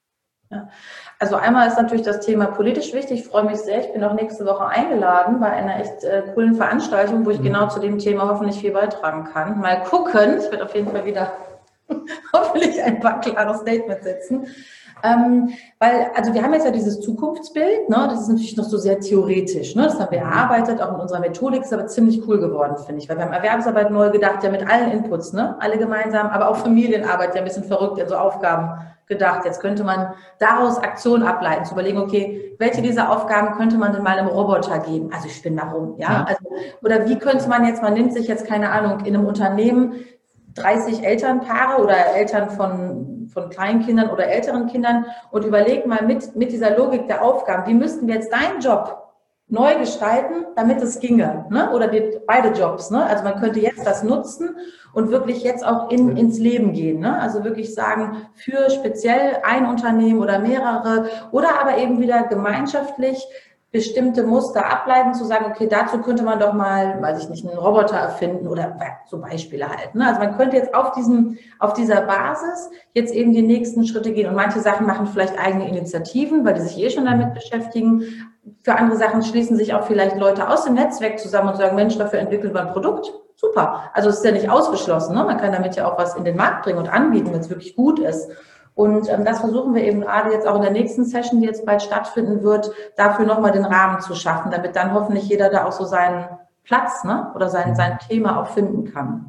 Ja. Also einmal ist natürlich das Thema politisch wichtig. Ich freue mich sehr. Ich bin auch nächste Woche eingeladen bei einer echt äh, coolen Veranstaltung, wo ich mhm. genau zu dem Thema hoffentlich viel beitragen kann. Mal gucken. Ich werde auf jeden Fall wieder hoffentlich ein paar klare Statements setzen. Ähm, weil, also wir haben jetzt ja dieses Zukunftsbild, ne? Das ist natürlich noch so sehr theoretisch, ne? Das haben wir erarbeitet, auch in unserer Methodik, ist aber ziemlich cool geworden, finde ich, weil wir haben Erwerbsarbeit neu gedacht, ja mit allen Inputs, ne? Alle gemeinsam, aber auch Familienarbeit, ja ein bisschen verrückt in so Aufgaben gedacht. Jetzt könnte man daraus Aktionen ableiten, zu überlegen, okay, welche dieser Aufgaben könnte man denn mal einem Roboter geben? Also ich spinne da rum, ja? Also, oder wie könnte man jetzt, man nimmt sich jetzt, keine Ahnung, in einem Unternehmen dreißig Elternpaare oder Eltern von, von Kleinkindern oder älteren Kindern und überleg mal mit, mit dieser Logik der Aufgaben, wie müssten wir jetzt deinen Job neu gestalten, damit es ginge, ne? Oder die, beide Jobs, ne? Also man könnte jetzt das nutzen und wirklich jetzt auch in, ins Leben gehen, ne? Also wirklich sagen, für speziell ein Unternehmen oder mehrere oder aber eben wieder gemeinschaftlich bestimmte Muster ableiten, zu sagen, okay, dazu könnte man doch mal, weiß ich nicht, einen Roboter erfinden oder so Beispiele halt. Ne? Also man könnte jetzt auf diesem, auf dieser Basis jetzt eben die nächsten Schritte gehen und manche Sachen machen vielleicht eigene Initiativen, weil die sich eh schon damit beschäftigen. Für andere Sachen schließen sich auch vielleicht Leute aus dem Netzwerk zusammen und sagen, Mensch, dafür entwickeln wir ein Produkt. Super. Also es ist ja nicht ausgeschlossen. Ne? Man kann damit ja auch was in den Markt bringen und anbieten, wenn es wirklich gut ist. Und ähm, das versuchen wir eben gerade jetzt auch in der nächsten Session, die jetzt bald stattfinden wird, dafür nochmal den Rahmen zu schaffen, damit dann hoffentlich jeder da auch so seinen Platz, ne, oder sein, sein Thema auch finden kann.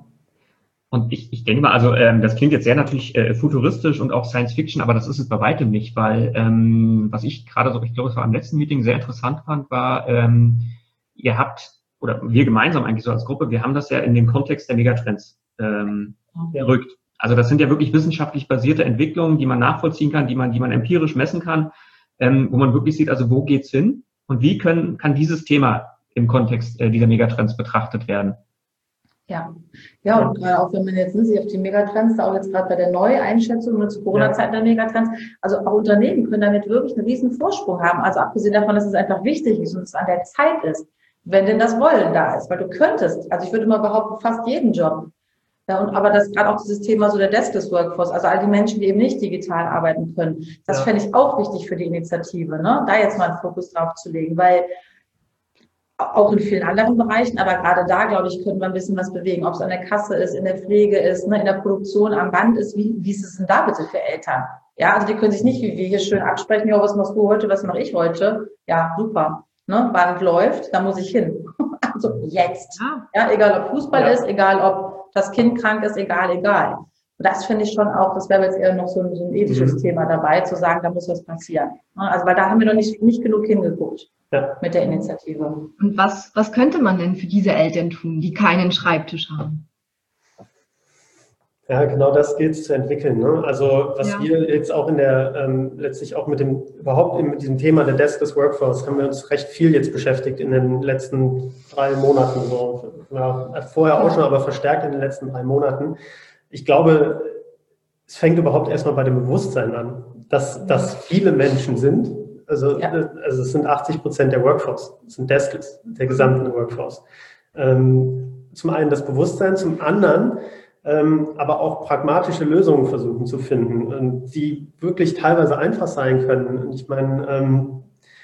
Und ich, ich denke mal, also ähm, das klingt jetzt sehr natürlich äh, futuristisch und auch Science Fiction, aber das ist es bei weitem nicht, weil ähm, was ich gerade so, ich glaube, es war am letzten Meeting sehr interessant fand, war, ähm, ihr habt, oder wir gemeinsam eigentlich so als Gruppe, wir haben das ja in den Kontext der Megatrends ähm, gerückt. Also das sind ja wirklich wissenschaftlich basierte Entwicklungen, die man nachvollziehen kann, die man, die man empirisch messen kann, ähm, wo man wirklich sieht, also wo geht's hin und wie können, kann dieses Thema im Kontext äh, dieser Megatrends betrachtet werden? Ja, ja, und gerade auch wenn man jetzt sich auf die Megatrends, da auch jetzt gerade bei der Neueinschätzung mit Corona-Zeiten der Megatrends, also auch Unternehmen können damit wirklich einen riesen Vorsprung haben. Also abgesehen davon, dass es einfach wichtig ist und es an der Zeit ist, wenn denn das Wollen da ist, weil du könntest, also ich würde mal behaupten, fast jeden Job. Ja, und aber das gerade auch dieses Thema so der Deskless Workforce, also all die Menschen, die eben nicht digital arbeiten können, das ja. fände ich auch wichtig für die Initiative, ne? Da jetzt mal einen Fokus drauf zu legen, weil auch in vielen anderen Bereichen, aber gerade da, glaube ich, können wir ein bisschen was bewegen, ob es an der Kasse ist, in der Pflege ist, ne, in der Produktion am Band ist, wie, wie ist es denn da bitte für Eltern? Ja, also die können sich nicht wie wir hier schön absprechen, ja, was machst du heute, was mache ich heute? Ja, super, ne? Band läuft, da muss ich hin. Also jetzt. Ja, egal ob Fußball ja. ist, egal ob das Kind krank ist, egal, egal. Und das finde ich schon auch, das wäre jetzt eher noch so ein, so ein ethisches mhm. Thema dabei, zu sagen, da muss was passieren. Also, weil da haben wir noch nicht, nicht genug hingeguckt ja. mit der Initiative. Und was, was könnte man denn für diese Eltern tun, die keinen Schreibtisch haben? Ja, genau das gilt es zu entwickeln. Ne? Also was ja. wir jetzt auch in der, ähm, letztlich auch mit dem, überhaupt mit diesem Thema der Deskless Workforce haben wir uns recht viel jetzt beschäftigt in den letzten drei Monaten. So. Ja, vorher auch schon, aber verstärkt in den letzten drei Monaten. Ich glaube, es fängt überhaupt erstmal bei dem Bewusstsein an. dass das viele Menschen sind. Also, ja. also es sind achtzig Prozent der Workforce, das sind Deskers, der gesamten Workforce. Ähm, zum einen das Bewusstsein, zum anderen ähm, aber auch pragmatische Lösungen versuchen zu finden, die wirklich teilweise einfach sein können. Und ich meine, ähm,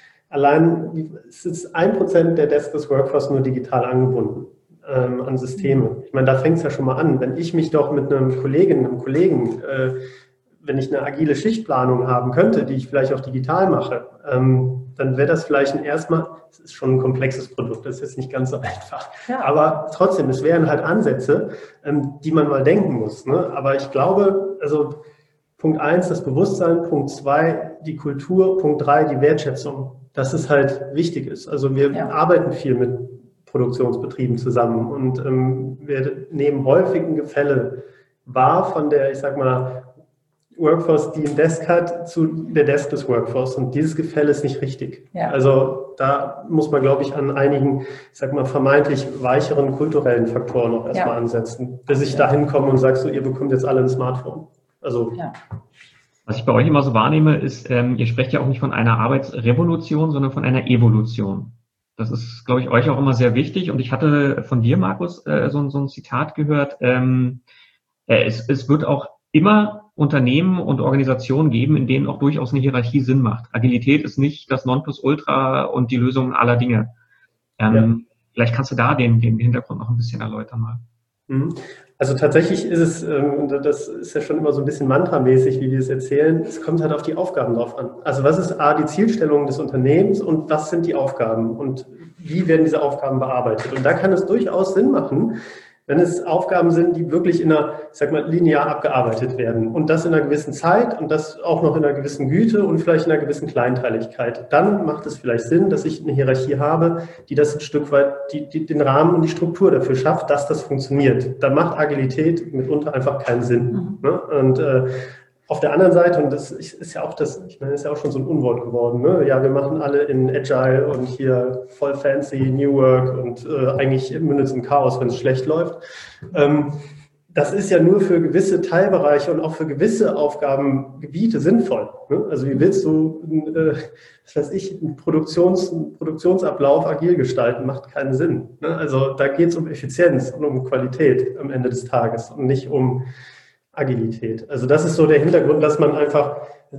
allein es ist ein Prozent der Deskers Workforce nur digital angebunden ähm, an Systeme. Ich meine, da fängt es ja schon mal an. Wenn ich mich doch mit einem Kolleginnen, einem Kollegen, äh, wenn ich eine agile Schichtplanung haben könnte, die ich vielleicht auch digital mache, ähm, dann wäre das vielleicht ein erstmal, es ist schon ein komplexes Produkt, das ist jetzt nicht ganz so einfach. Ja. Aber trotzdem, es wären halt Ansätze, ähm, die man mal denken muss. Ne? Aber ich glaube, also Punkt eins, das Bewusstsein, Punkt zwei, die Kultur, Punkt drei, die Wertschätzung, dass es halt wichtig ist. Also wir ja. arbeiten viel mit Produktionsbetrieben zusammen und ähm, wir nehmen häufig ein Gefälle wahr von der, ich sag mal, Workforce, die ein Desk hat, zu der Desk des Workforce. Und dieses Gefälle ist nicht richtig. Ja. Also da muss man, glaube ich, an einigen, ich sag mal, vermeintlich weicheren kulturellen Faktoren noch erstmal ja. ansetzen, bis ich da hinkomme und sage, so, ihr bekommt jetzt alle ein Smartphone. Also. Ja. Was ich bei euch immer so wahrnehme, ist, ähm, ihr sprecht ja auch nicht von einer Arbeitsrevolution, sondern von einer Evolution. Das ist, glaube ich, euch auch immer sehr wichtig. Und ich hatte von dir, Markus, äh, so, so ein Zitat gehört. Ähm, äh, es, es wird auch immer Unternehmen und Organisationen geben, in denen auch durchaus eine Hierarchie Sinn macht. Agilität ist nicht das Nonplusultra und die Lösung aller Dinge. Ähm, ja. Vielleicht kannst du da den, den Hintergrund noch ein bisschen erläutern mal. Also tatsächlich ist es, das ist ja schon immer so ein bisschen mantramäßig, wie wir es erzählen, es kommt halt auf die Aufgaben drauf an. Also was ist A, die Zielstellung des Unternehmens und was sind die Aufgaben und wie werden diese Aufgaben bearbeitet? Und da kann es durchaus Sinn machen, wenn es Aufgaben sind, die wirklich in einer, ich sag mal, linear abgearbeitet werden und das in einer gewissen Zeit und das auch noch in einer gewissen Güte und vielleicht in einer gewissen Kleinteiligkeit, dann macht es vielleicht Sinn, dass ich eine Hierarchie habe, die das ein Stück weit, die, die den Rahmen und die Struktur dafür schafft, dass das funktioniert. Da macht Agilität mitunter einfach keinen Sinn. Mhm. Ne? Und äh, auf der anderen Seite, und das ist ja auch das, ich meine, das ist ja auch schon so ein Unwort geworden, ne? Ja, wir machen alle in Agile und hier voll fancy New Work und äh, eigentlich mündet es im Chaos, wenn es schlecht läuft. Ähm, das ist ja nur für gewisse Teilbereiche und auch für gewisse Aufgabengebiete sinnvoll. Ne? Also wie willst du, äh, was weiß ich, einen, Produktions, einen Produktionsablauf agil gestalten, macht keinen Sinn. Ne? Also da geht es um Effizienz und um Qualität am Ende des Tages und nicht um Agilität. Also das ist so der Hintergrund, dass man einfach,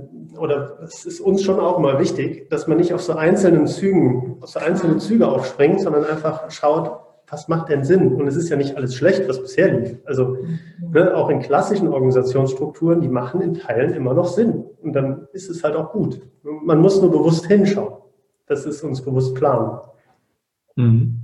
oder es ist uns schon auch mal wichtig, dass man nicht auf so einzelnen Zügen, auf so einzelne Züge aufspringt, sondern einfach schaut, was macht denn Sinn? Und es ist ja nicht alles schlecht, was bisher lief. Also ne, auch in klassischen Organisationsstrukturen, die machen in Teilen immer noch Sinn. Und dann ist es halt auch gut. Man muss nur bewusst hinschauen. Das ist uns bewusst klar. Mhm.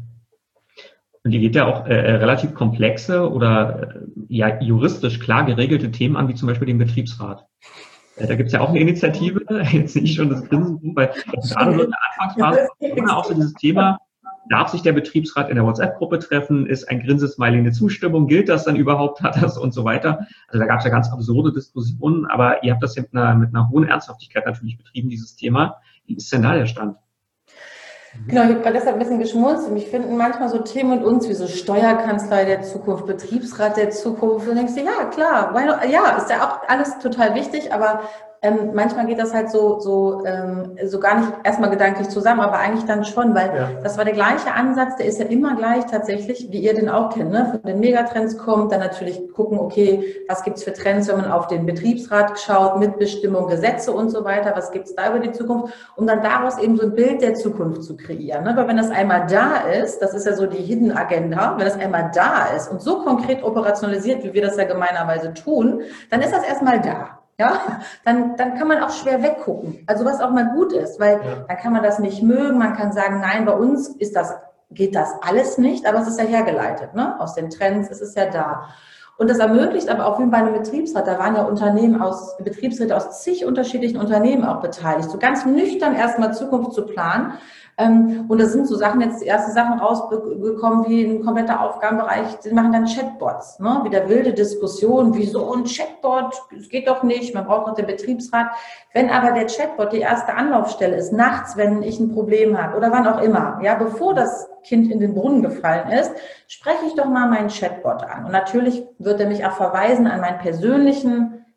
Und die geht ja auch äh, relativ komplexe oder äh, ja juristisch klar geregelte Themen an, wie zum Beispiel den Betriebsrat. Äh, da gibt es ja auch eine Initiative, jetzt sehe ich schon das Grinsen, weil gerade so in der Anfangsphase oder auch so dieses Thema, darf sich der Betriebsrat in der WhatsApp-Gruppe treffen, ist ein Grinsesmiley eine Zustimmung, gilt das dann überhaupt, hat das und so weiter. Also da gab es ja ganz absurde Diskussionen, aber ihr habt das ja mit einer, mit einer hohen Ernsthaftigkeit natürlich betrieben, dieses Thema. Wie ist denn da der Stand? Genau, ich habe gerade deshalb ein bisschen geschmunzelt. Mich finden manchmal so Themen und uns wie so Steuerkanzlei der Zukunft, Betriebsrat der Zukunft. Und denkst du, ja, klar, ja, ist ja auch alles total wichtig, aber ähm, manchmal geht das halt so, so, ähm, so gar nicht erstmal gedanklich zusammen, aber eigentlich dann schon, weil ja. das war der gleiche Ansatz, der ist ja immer gleich tatsächlich, wie ihr den auch kennt, ne? Von den Megatrends kommt, dann natürlich gucken, okay, was gibt's für Trends, wenn man auf den Betriebsrat schaut, Mitbestimmung, Gesetze und so weiter, was gibt's da über die Zukunft, um dann daraus eben so ein Bild der Zukunft zu kreieren, ne? Weil wenn das einmal da ist, das ist ja so die Hidden Agenda, wenn das einmal da ist und so konkret operationalisiert, wie wir das ja gemeinerweise tun, dann ist das erstmal da. Ja, dann, dann kann man auch schwer weggucken. Also was auch mal gut ist, weil ja. dann kann man das nicht mögen. Man kann sagen, nein, bei uns ist das, geht das alles nicht, aber es ist ja hergeleitet, ne? Aus den Trends ist es ja da. Und das ermöglicht aber auch wie bei einem Betriebsrat, da waren ja Unternehmen aus, Betriebsräte aus zig unterschiedlichen Unternehmen auch beteiligt, so ganz nüchtern erstmal Zukunft zu planen. Und da sind so Sachen, jetzt die ersten Sachen rausgekommen, wie ein kompletter Aufgabenbereich, die machen dann Chatbots, ne? Wieder wilde Diskussion, wieso ein Chatbot, das geht doch nicht, man braucht noch den Betriebsrat. Wenn aber der Chatbot die erste Anlaufstelle ist, nachts, wenn ich ein Problem habe oder wann auch immer, ja, bevor das Kind in den Brunnen gefallen ist, spreche ich doch mal meinen Chatbot an. Und natürlich wird er mich auch verweisen an meinen persönlichen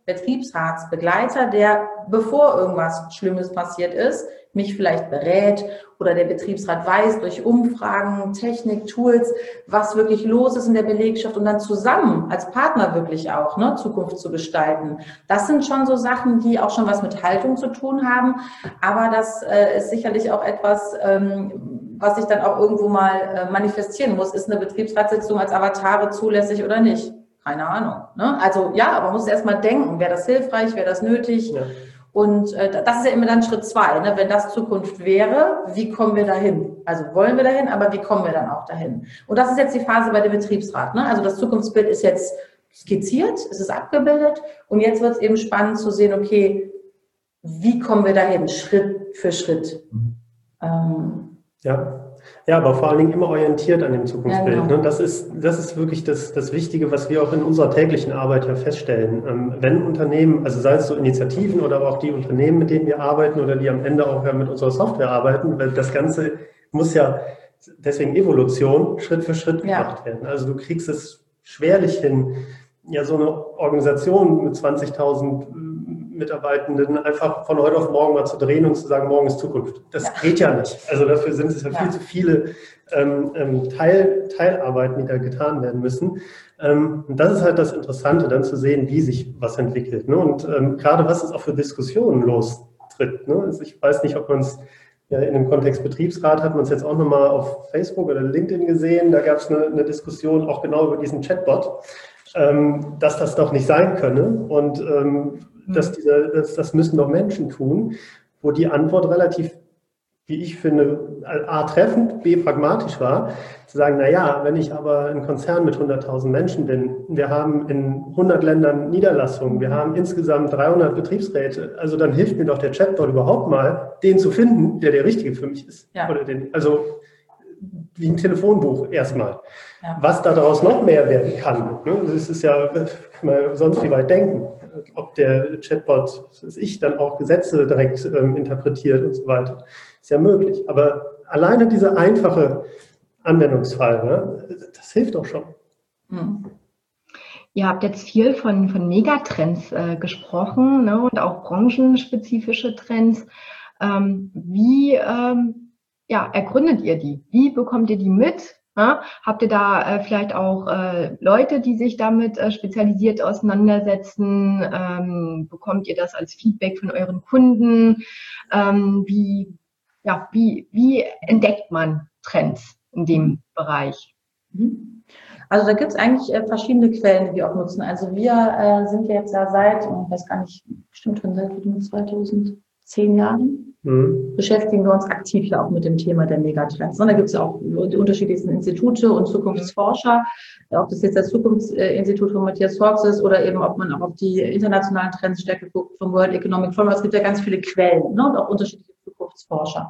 Betriebsratsbegleiter, der, bevor irgendwas Schlimmes passiert ist, mich vielleicht berät oder der Betriebsrat weiß durch Umfragen, Technik, Tools, was wirklich los ist in der Belegschaft und dann zusammen als Partner wirklich auch, ne, Zukunft zu gestalten. Das sind schon so Sachen, die auch schon was mit Haltung zu tun haben, aber das äh, ist sicherlich auch etwas, ähm, was sich dann auch irgendwo mal äh, manifestieren muss. Ist eine Betriebsratssitzung als Avatare zulässig oder nicht? Keine Ahnung. Ne? Also ja, aber man muss erst mal denken, wäre das hilfreich, wäre das nötig? Ja. Und äh, das ist ja immer dann Schritt zwei. Ne? Wenn das Zukunft wäre, wie kommen wir dahin? Also wollen wir dahin, aber wie kommen wir dann auch dahin? Und das ist jetzt die Phase bei dem Betriebsrat. Ne? Also das Zukunftsbild ist jetzt skizziert, es ist abgebildet und jetzt wird es eben spannend zu sehen, okay, wie kommen wir dahin, Schritt für Schritt. Mhm. Ähm, ja. Ja, aber vor allen Dingen immer orientiert an dem Zukunftsbild. Ja, genau. Das ist, das ist wirklich das, das Wichtige, was wir auch in unserer täglichen Arbeit ja feststellen. Wenn Unternehmen, also sei es so Initiativen oder auch die Unternehmen, mit denen wir arbeiten oder die am Ende auch mit unserer Software arbeiten, weil das Ganze muss ja, deswegen Evolution, Schritt für Schritt gemacht ja. werden. Also du kriegst es schwerlich hin, ja so eine Organisation mit zwanzigtausend Mitarbeitenden einfach von heute auf morgen mal zu drehen und zu sagen, morgen ist Zukunft. Das ja. geht ja nicht. Also dafür sind es ja, ja. viel zu viele ähm, Teil, Teilarbeiten, die da getan werden müssen. Ähm, und das ist halt das Interessante, dann zu sehen, wie sich was entwickelt. Ne? Und ähm, gerade was es auch für Diskussionen lostritt. Ne? Also ich weiß nicht, ob man es ja, in dem Kontext Betriebsrat hat man es jetzt auch nochmal auf Facebook oder LinkedIn gesehen. Da gab es eine, eine Diskussion auch genau über diesen Chatbot, ähm, dass das doch nicht sein könne. Und ähm, Dass diese, das, das müssen doch Menschen tun, wo die Antwort relativ, wie ich finde, A, treffend, B, pragmatisch war, zu sagen, na ja, wenn ich aber ein Konzern mit hunderttausend Menschen bin, wir haben in hundert Ländern Niederlassungen, wir haben insgesamt dreihundert Betriebsräte, also dann hilft mir doch der Chatbot überhaupt mal, den zu finden, der der Richtige für mich ist. Ja. Oder den, also wie ein Telefonbuch erstmal. Ja. Was daraus noch mehr werden kann, ne? Das ist ja, kann man sonst wie weit denken. Ob der Chatbot, das ist ich, dann auch Gesetze direkt ähm, interpretiert und so weiter. Ist ja möglich. Aber alleine dieser einfache Anwendungsfall, ne, das hilft doch schon. Hm. Ihr habt jetzt viel von, von Megatrends äh, gesprochen, ne, und auch branchenspezifische Trends. Ähm, wie ähm, ja, ergründet ihr die? Wie bekommt ihr die mit? Ja, habt ihr da äh, vielleicht auch äh, Leute, die sich damit äh, spezialisiert auseinandersetzen? Ähm, bekommt ihr das als Feedback von euren Kunden? Ähm, wie, ja, wie, wie entdeckt man Trends in dem Bereich? Also da gibt es eigentlich äh, verschiedene Quellen, die wir auch nutzen. Also wir äh, sind jetzt ja seit, ich weiß gar nicht, bestimmt schon seit zweitausendzehn Jahren, Mhm. beschäftigen wir uns aktiv ja auch mit dem Thema der Megatrends. Und da gibt es ja auch die unterschiedlichsten Institute und Zukunftsforscher, ob das jetzt das Zukunftsinstitut von Matthias Hawkes ist oder eben ob man auch auf die internationalen Trends stärker guckt vom World Economic Forum. Es gibt ja ganz viele Quellen, ne, und auch unterschiedliche Zukunftsforscher.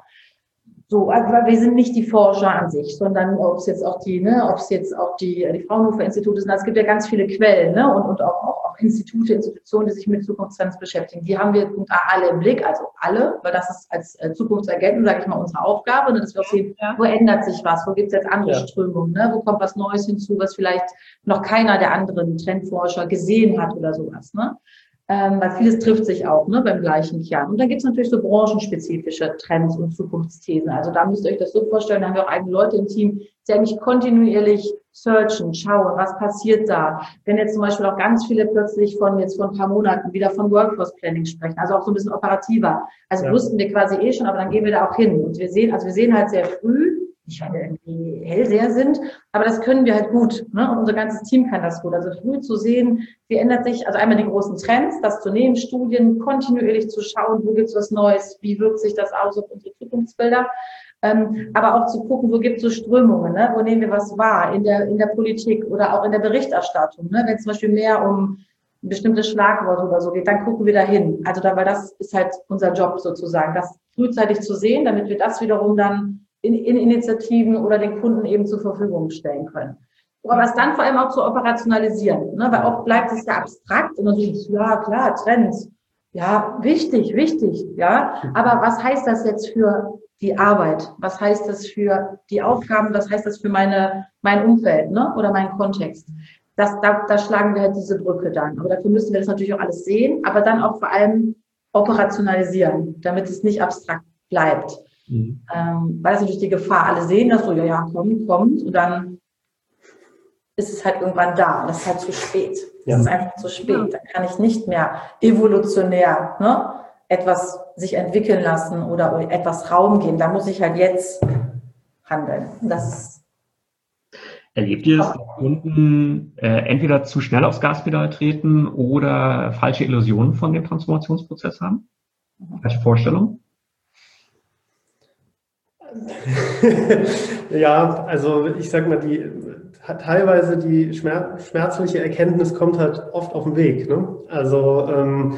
So, aber wir sind nicht die Forscher an sich, sondern ob es jetzt auch die, ne, ob es jetzt auch die, die Fraunhofer-Institute sind. Es gibt ja ganz viele Quellen, ne, und, und auch, auch, auch Institute, Institutionen, die sich mit Zukunftstrends beschäftigen. Die haben wir alle im Blick, also alle, weil das ist als äh, Zukunftsagenten, sage ich mal, unsere Aufgabe, ne, dass wir auch sehen, wo ändert sich was, wo gibt es jetzt andere ja. Strömungen, ne, wo kommt was Neues hinzu, was vielleicht noch keiner der anderen Trendforscher gesehen hat oder sowas, ne. Ähm, weil vieles trifft sich auch, ne, beim gleichen Kern. Und dann gibt es natürlich so branchenspezifische Trends und Zukunftsthesen. Also da müsst ihr euch das so vorstellen, da haben wir auch eigene Leute im Team, die eigentlich kontinuierlich searchen, schauen, was passiert da. Wenn jetzt zum Beispiel auch ganz viele plötzlich von jetzt vor ein paar Monaten wieder von Workforce Planning sprechen, also auch so ein bisschen operativer. Also ja. wussten wir quasi eh schon, aber dann gehen wir da auch hin. Und wir sehen, also wir sehen halt sehr früh, nicht weil wir irgendwie hellseher sind, aber das können wir halt gut, ne? Und unser ganzes Team kann das gut. Also früh zu sehen, wie ändert sich, also einmal die großen Trends, das zu nehmen, Studien, kontinuierlich zu schauen, wo gibt's was Neues, wie wirkt sich das aus auf unsere Zukunftsbilder, ähm, aber auch zu gucken, wo gibt's so Strömungen, ne? Wo nehmen wir was wahr, in der, in der Politik oder auch in der Berichterstattung, ne? Wenn es zum Beispiel mehr um bestimmte Schlagworte oder so geht, dann gucken wir da hin. Also da, weil das ist halt unser Job sozusagen, das frühzeitig zu sehen, damit wir das wiederum dann In, in Initiativen oder den Kunden eben zur Verfügung stellen können. Aber es dann vor allem auch zu operationalisieren, ne? Weil oft bleibt es ja abstrakt und dann so, ja klar, Trends, ja, wichtig, wichtig, ja, aber was heißt das jetzt für die Arbeit? Was heißt das für die Aufgaben? Was heißt das für meine, mein Umfeld, ne? Oder meinen Kontext? das, da, da schlagen wir halt diese Brücke dann. Aber dafür müssen wir das natürlich auch alles sehen, aber dann auch vor allem operationalisieren, damit es nicht abstrakt bleibt. Mhm. Ähm, weil das natürlich die Gefahr, alle sehen das so, ja, ja, kommt, kommt, und dann ist es halt irgendwann da. Und das ist halt zu spät. Ja. Das ist einfach zu spät. Da kann ich nicht mehr evolutionär, ne, etwas sich entwickeln lassen oder etwas Raum geben. Da muss ich halt jetzt handeln. Das Erlebt ihr es, dass Kunden äh, entweder zu schnell aufs Gaspedal treten oder falsche Illusionen von dem Transformationsprozess haben? Falsche Vorstellung? Ja, also ich sag mal, die teilweise die schmerzliche Erkenntnis kommt halt oft auf den Weg. Ne? Also ähm,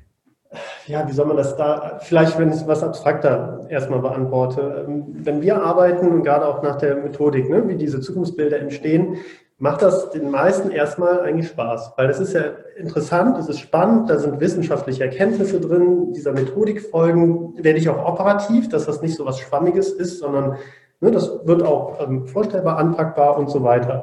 ja, wie soll man das da, vielleicht wenn ich was abstrakter erstmal beantworte. Wenn wir arbeiten und gerade auch nach der Methodik, ne, wie diese Zukunftsbilder entstehen, macht das den meisten erstmal eigentlich Spaß, weil das ist ja interessant, es ist spannend, da sind wissenschaftliche Erkenntnisse drin, dieser Methodik folgen, werde ich auch operativ, dass das nicht so was Schwammiges ist, sondern ne, das wird auch ähm, vorstellbar, anpackbar und so weiter.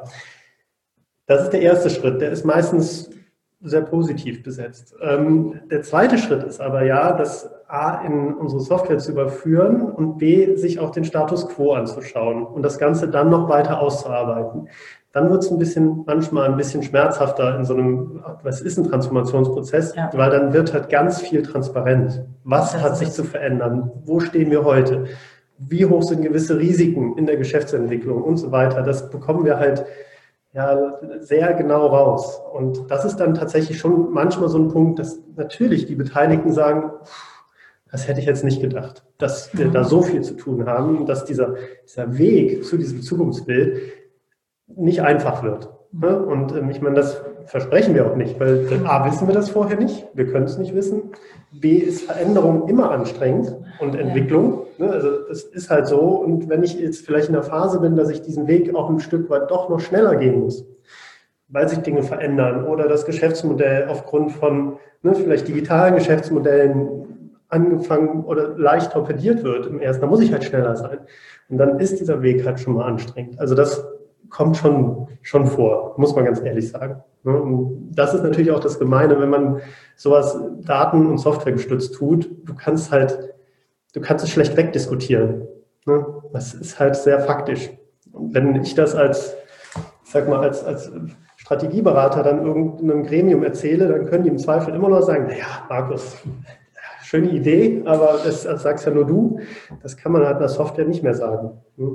Das ist der erste Schritt, der ist meistens sehr positiv besetzt. Ähm, der zweite Schritt ist aber ja, das A in unsere Software zu überführen und B, sich auch den Status quo anzuschauen und das Ganze dann noch weiter auszuarbeiten. Dann wird es ein bisschen, manchmal ein bisschen schmerzhafter in so einem, was ist ein Transformationsprozess, ja. Weil dann wird halt ganz viel transparent. Was das hat sich zu verändern? Wo stehen wir heute? Wie hoch sind gewisse Risiken in der Geschäftsentwicklung und so weiter? Das bekommen wir halt ja sehr genau raus. Und das ist dann tatsächlich schon manchmal so ein Punkt, dass natürlich die Beteiligten sagen, das hätte ich jetzt nicht gedacht, dass wir da so viel zu tun haben, dass dieser, dieser Weg zu diesem Zukunftsbild nicht einfach wird. Und ich meine, das versprechen wir auch nicht, weil A, wissen wir das vorher nicht, wir können es nicht wissen. B, ist Veränderung immer anstrengend und Entwicklung. Also es ist halt so. Und wenn ich jetzt vielleicht in der Phase bin, dass ich diesen Weg auch ein Stück weit doch noch schneller gehen muss, weil sich Dinge verändern oder das Geschäftsmodell aufgrund von ne, vielleicht digitalen Geschäftsmodellen angefangen oder leicht torpediert wird im ersten, da muss ich halt schneller sein. Und dann ist dieser Weg halt schon mal anstrengend. Also das kommt schon, schon vor, muss man ganz ehrlich sagen. Und das ist natürlich auch das Gemeine, wenn man sowas Daten- und Software gestützt tut. Du kannst halt, du kannst es schlecht wegdiskutieren. Das ist halt sehr faktisch. Und wenn ich das als, ich sag mal, als, als Strategieberater dann irgendeinem Gremium erzähle, dann können die im Zweifel immer noch sagen, naja, Markus, schöne Idee, aber das, das sagst ja nur du. Das kann man halt in der Software nicht mehr sagen.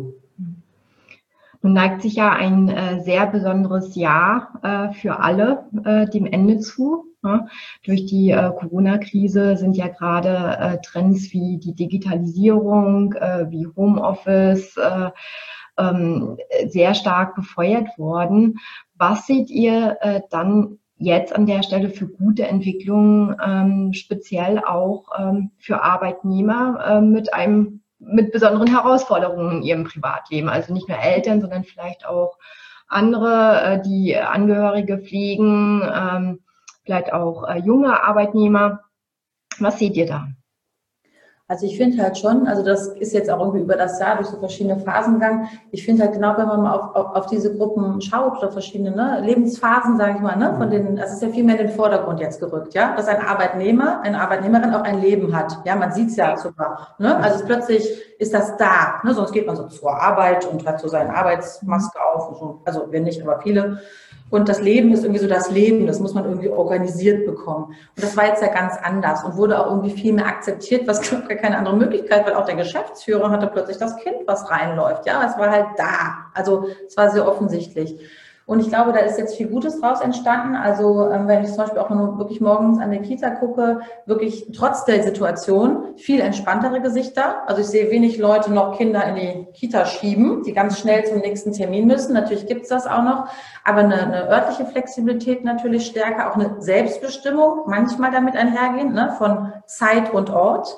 Nun neigt sich ja ein äh, sehr besonderes Jahr äh, für alle äh, dem Ende zu. Ne? Durch die äh, Corona-Krise sind ja gerade äh, Trends wie die Digitalisierung, äh, wie Homeoffice äh, ähm, sehr stark befeuert worden. Was seht ihr äh, dann jetzt an der Stelle für gute Entwicklungen, ähm, speziell auch ähm, für Arbeitnehmer äh, mit einem mit besonderen Herausforderungen in ihrem Privatleben, also nicht nur Eltern, sondern vielleicht auch andere, die Angehörige pflegen, vielleicht auch junge Arbeitnehmer. Was seht ihr da? Also ich finde halt schon, also das ist jetzt auch irgendwie über das Jahr durch so verschiedene Phasen gegangen. Ich finde halt genau, wenn man mal auf, auf, auf diese Gruppen schaut oder verschiedene ne, Lebensphasen, sage ich mal, ne, von denen, das ist ja viel mehr in den Vordergrund jetzt gerückt, ja, dass ein Arbeitnehmer, eine Arbeitnehmerin auch ein Leben hat. Ja, man sieht es ja sogar, ne, also plötzlich ist das da, ne, sonst geht man so zur Arbeit und hat so seine Arbeitsmaske auf und so, also wenn nicht, aber viele. Und das Leben ist irgendwie so das Leben, das muss man irgendwie organisiert bekommen. Und das war jetzt ja ganz anders und wurde auch irgendwie viel mehr akzeptiert, was gar keine andere Möglichkeit, weil auch der Geschäftsführer hatte plötzlich das Kind, was reinläuft. Ja, es war halt da. Also es war sehr offensichtlich. Und ich glaube, da ist jetzt viel Gutes draus entstanden. Also ähm, wenn ich zum Beispiel auch nur wirklich morgens an der Kita gucke, wirklich trotz der Situation viel entspanntere Gesichter. Also ich sehe wenig Leute noch Kinder in die Kita schieben, die ganz schnell zum nächsten Termin müssen. Natürlich gibt es das auch noch. Aber eine, eine örtliche Flexibilität natürlich stärker, auch eine Selbstbestimmung manchmal damit einhergehen, ne, von Zeit und Ort.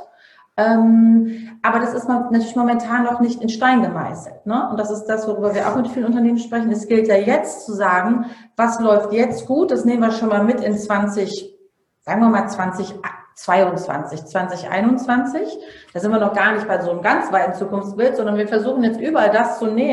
Ähm, aber das ist natürlich momentan noch nicht in Stein gemeißelt, ne? Und das ist das, worüber wir auch mit vielen Unternehmen sprechen. Es gilt ja jetzt zu sagen, was läuft jetzt gut, das nehmen wir schon mal mit in zwanzig, sagen wir mal zwanzig zweiundzwanzig, zwanzig einundzwanzig. Da sind wir noch gar nicht bei so einem ganz weiten Zukunftsbild, sondern wir versuchen jetzt überall das zu nehmen,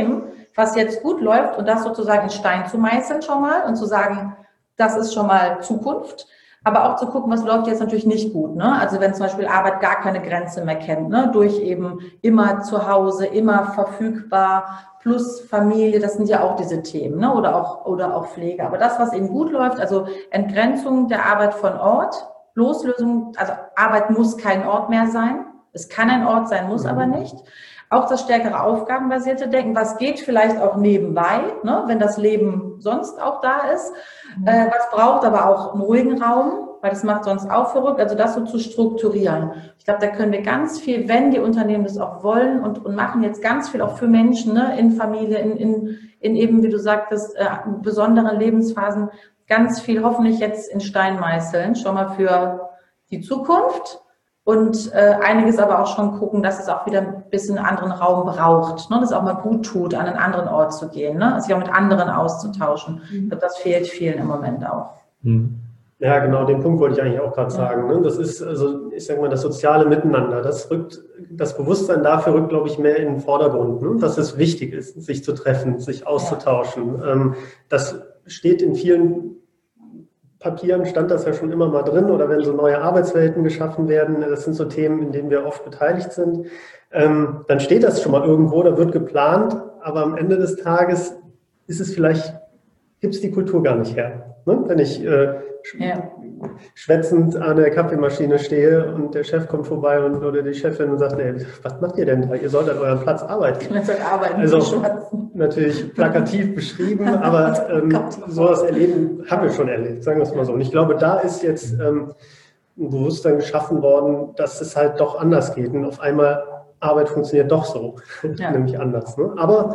was jetzt gut läuft und das sozusagen in Stein zu meißeln schon mal und zu sagen, das ist schon mal Zukunft. Aber auch zu gucken, was läuft jetzt natürlich nicht gut. Ne? Also wenn zum Beispiel Arbeit gar keine Grenze mehr kennt, ne? Durch eben immer zu Hause, immer verfügbar, plus Familie, das sind ja auch diese Themen, ne? Oder auch, oder auch Pflege. Aber das, was eben gut läuft, also Entgrenzung der Arbeit von Ort, Loslösung, also Arbeit muss kein Ort mehr sein. Es kann ein Ort sein, muss mhm. aber nicht. Auch das stärkere aufgabenbasierte Denken, was geht vielleicht auch nebenbei, ne, wenn das Leben sonst auch da ist. Mhm. Äh, was braucht aber auch einen ruhigen Raum, weil das macht sonst auch verrückt. Also das so zu strukturieren. Ich glaube, da können wir ganz viel, wenn die Unternehmen das auch wollen und, und machen jetzt ganz viel auch für Menschen, ne, in Familie, in, in, in eben, wie du sagtest, äh, besonderen Lebensphasen, ganz viel hoffentlich jetzt in Stein meißeln, schon mal für die Zukunft. Und äh, einiges aber auch schon gucken, dass es auch wieder ein bisschen einen anderen Raum braucht, ne? Dass es auch mal gut tut, an einen anderen Ort zu gehen, ne? Sich auch mit anderen auszutauschen. Ich glaube, das fehlt vielen im Moment auch. Ja, genau, den Punkt wollte ich eigentlich auch gerade sagen. Ne? Das ist, also ich sage mal, das soziale Miteinander. Das rückt, das Bewusstsein dafür rückt, glaube ich, mehr in den Vordergrund, ne? Dass es wichtig ist, sich zu treffen, sich auszutauschen. Ja. Ähm, das steht in vielen Papieren, stand das ja schon immer mal drin, oder wenn so neue Arbeitswelten geschaffen werden, das sind so Themen, in denen wir oft beteiligt sind, ähm, dann steht das schon mal irgendwo, da wird geplant, aber am Ende des Tages ist es vielleicht, gibt es die Kultur gar nicht her. Ne? Wenn ich äh, ja. schwätzend an der Kaffeemaschine stehe und der Chef kommt vorbei und, oder die Chefin und sagt, ey, was macht ihr denn da? Ihr sollt an eurem Platz arbeiten. arbeiten also natürlich plakativ beschrieben, aber ähm, sowas erleben, haben wir schon erlebt, sagen wir es mal so. Und ich glaube, da ist jetzt ähm, ein Bewusstsein geschaffen worden, dass es halt doch anders geht. Und auf einmal Arbeit funktioniert doch so, ja. nämlich anders. Ne? Aber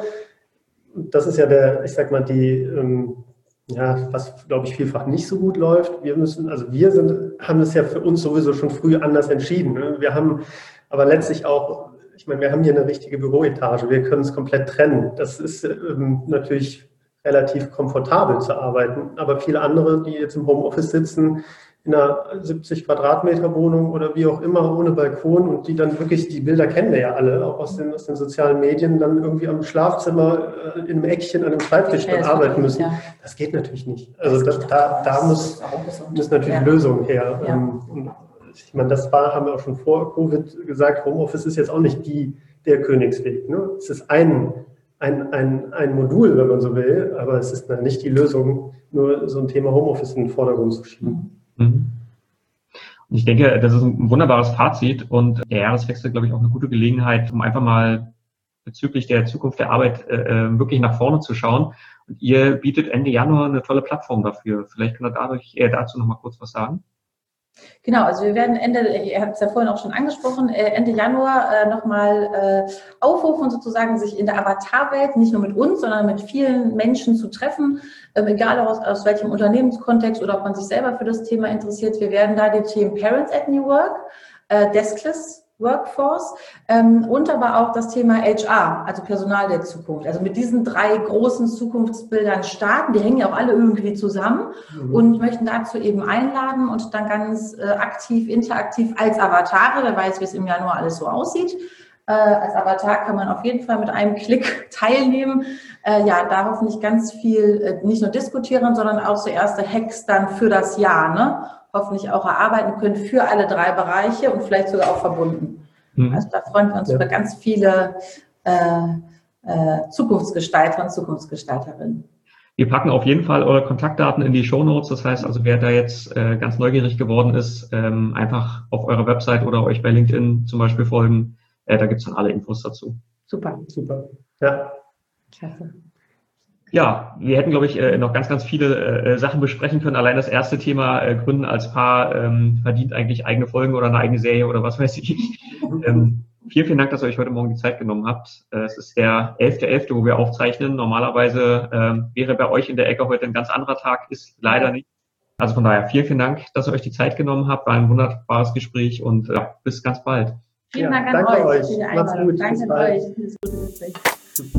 das ist ja der, ich sag mal, die ähm, ja, was, glaube ich, vielfach nicht so gut läuft. Wir müssen, also wir sind, haben es ja für uns sowieso schon früh anders entschieden. Ne? Wir haben aber letztlich auch, ich meine, wir haben hier eine richtige Büroetage. Wir können es komplett trennen. Das ist ähm, natürlich relativ komfortabel zu arbeiten. Aber viele andere, die jetzt im Homeoffice sitzen, in einer siebzig Quadratmeter Wohnung oder wie auch immer, ohne Balkon, und die dann wirklich, die Bilder kennen wir ja alle, auch aus den, aus den sozialen Medien, dann irgendwie am Schlafzimmer äh, in einem Eckchen an einem Schreibtisch ja, dann arbeiten müssen. Ja. Das geht natürlich nicht. Also da, da, da muss, muss natürlich ja. Lösungen her. Ja. Und ich meine, das war, haben wir auch schon vor Covid gesagt, Homeoffice ist jetzt auch nicht die, der Königsweg. Ne? Es ist ein, ein, ein, ein Modul, wenn man so will, aber es ist nicht die Lösung, nur so ein Thema Homeoffice in den Vordergrund zu schieben. Und ich denke, das ist ein wunderbares Fazit und der Jahreswechsel, glaube ich, auch eine gute Gelegenheit, um einfach mal bezüglich der Zukunft der Arbeit äh, wirklich nach vorne zu schauen. Und ihr bietet Ende Januar eine tolle Plattform dafür. Vielleicht kann er dadurch eher dazu noch mal kurz was sagen. Genau, also wir werden Ende, ihr habt es ja vorhin auch schon angesprochen, Ende Januar äh, nochmal äh, aufrufen, sozusagen sich in der Avatarwelt nicht nur mit uns, sondern mit vielen Menschen zu treffen, ähm, egal aus, aus welchem Unternehmenskontext oder ob man sich selber für das Thema interessiert. Wir werden da die Themen Parents at New Work, äh, Deskless Workforce ähm, und aber auch das Thema H R, also Personal der Zukunft. Also mit diesen drei großen Zukunftsbildern starten, die hängen ja auch alle irgendwie zusammen mhm. und möchten dazu eben einladen und dann ganz äh, aktiv, interaktiv als Avatare, wer weiß, wie es im Januar alles so aussieht. Äh, als Avatar kann man auf jeden Fall mit einem Klick teilnehmen. Äh, ja, da hoffentlich ganz viel äh, nicht nur diskutieren, sondern auch so erste Hacks dann für das Jahr, ne? Hoffentlich auch erarbeiten können für alle drei Bereiche und vielleicht sogar auch verbunden. Mhm. Also da freuen wir uns ja. über ganz viele äh, äh, Zukunftsgestalter und Zukunftsgestalterinnen. Wir packen auf jeden Fall eure Kontaktdaten in die Shownotes. Das heißt also, wer da jetzt äh, ganz neugierig geworden ist, ähm, einfach auf eurer Website oder euch bei LinkedIn zum Beispiel folgen. Äh, da gibt es dann alle Infos dazu. Super. Super. Ja. Klasse. Ja, wir hätten, glaube ich, äh, noch ganz, ganz viele äh, Sachen besprechen können. Allein das erste Thema äh, Gründen als Paar ähm, verdient eigentlich eigene Folgen oder eine eigene Serie oder was weiß ich. ähm, vielen, vielen Dank, dass ihr euch heute Morgen die Zeit genommen habt. Äh, es ist der elfte elfte, wo wir aufzeichnen. Normalerweise äh, wäre bei euch in der Ecke heute ein ganz anderer Tag, ist leider nicht. Also von daher vielen, vielen Dank, dass ihr euch die Zeit genommen habt. War ein wunderbares Gespräch und äh, bis ganz bald. Vielen Dank ja, an danke euch. euch. Macht's gut. Danke an euch für das gute Gespräch.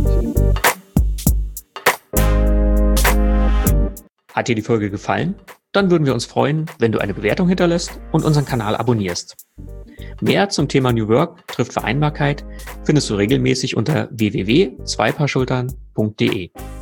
Hat dir die Folge gefallen? Dann würden wir uns freuen, wenn du eine Bewertung hinterlässt und unseren Kanal abonnierst. Mehr zum Thema New Work trifft Vereinbarkeit findest du regelmäßig unter w w w punkt zwei paar schultern punkt d e.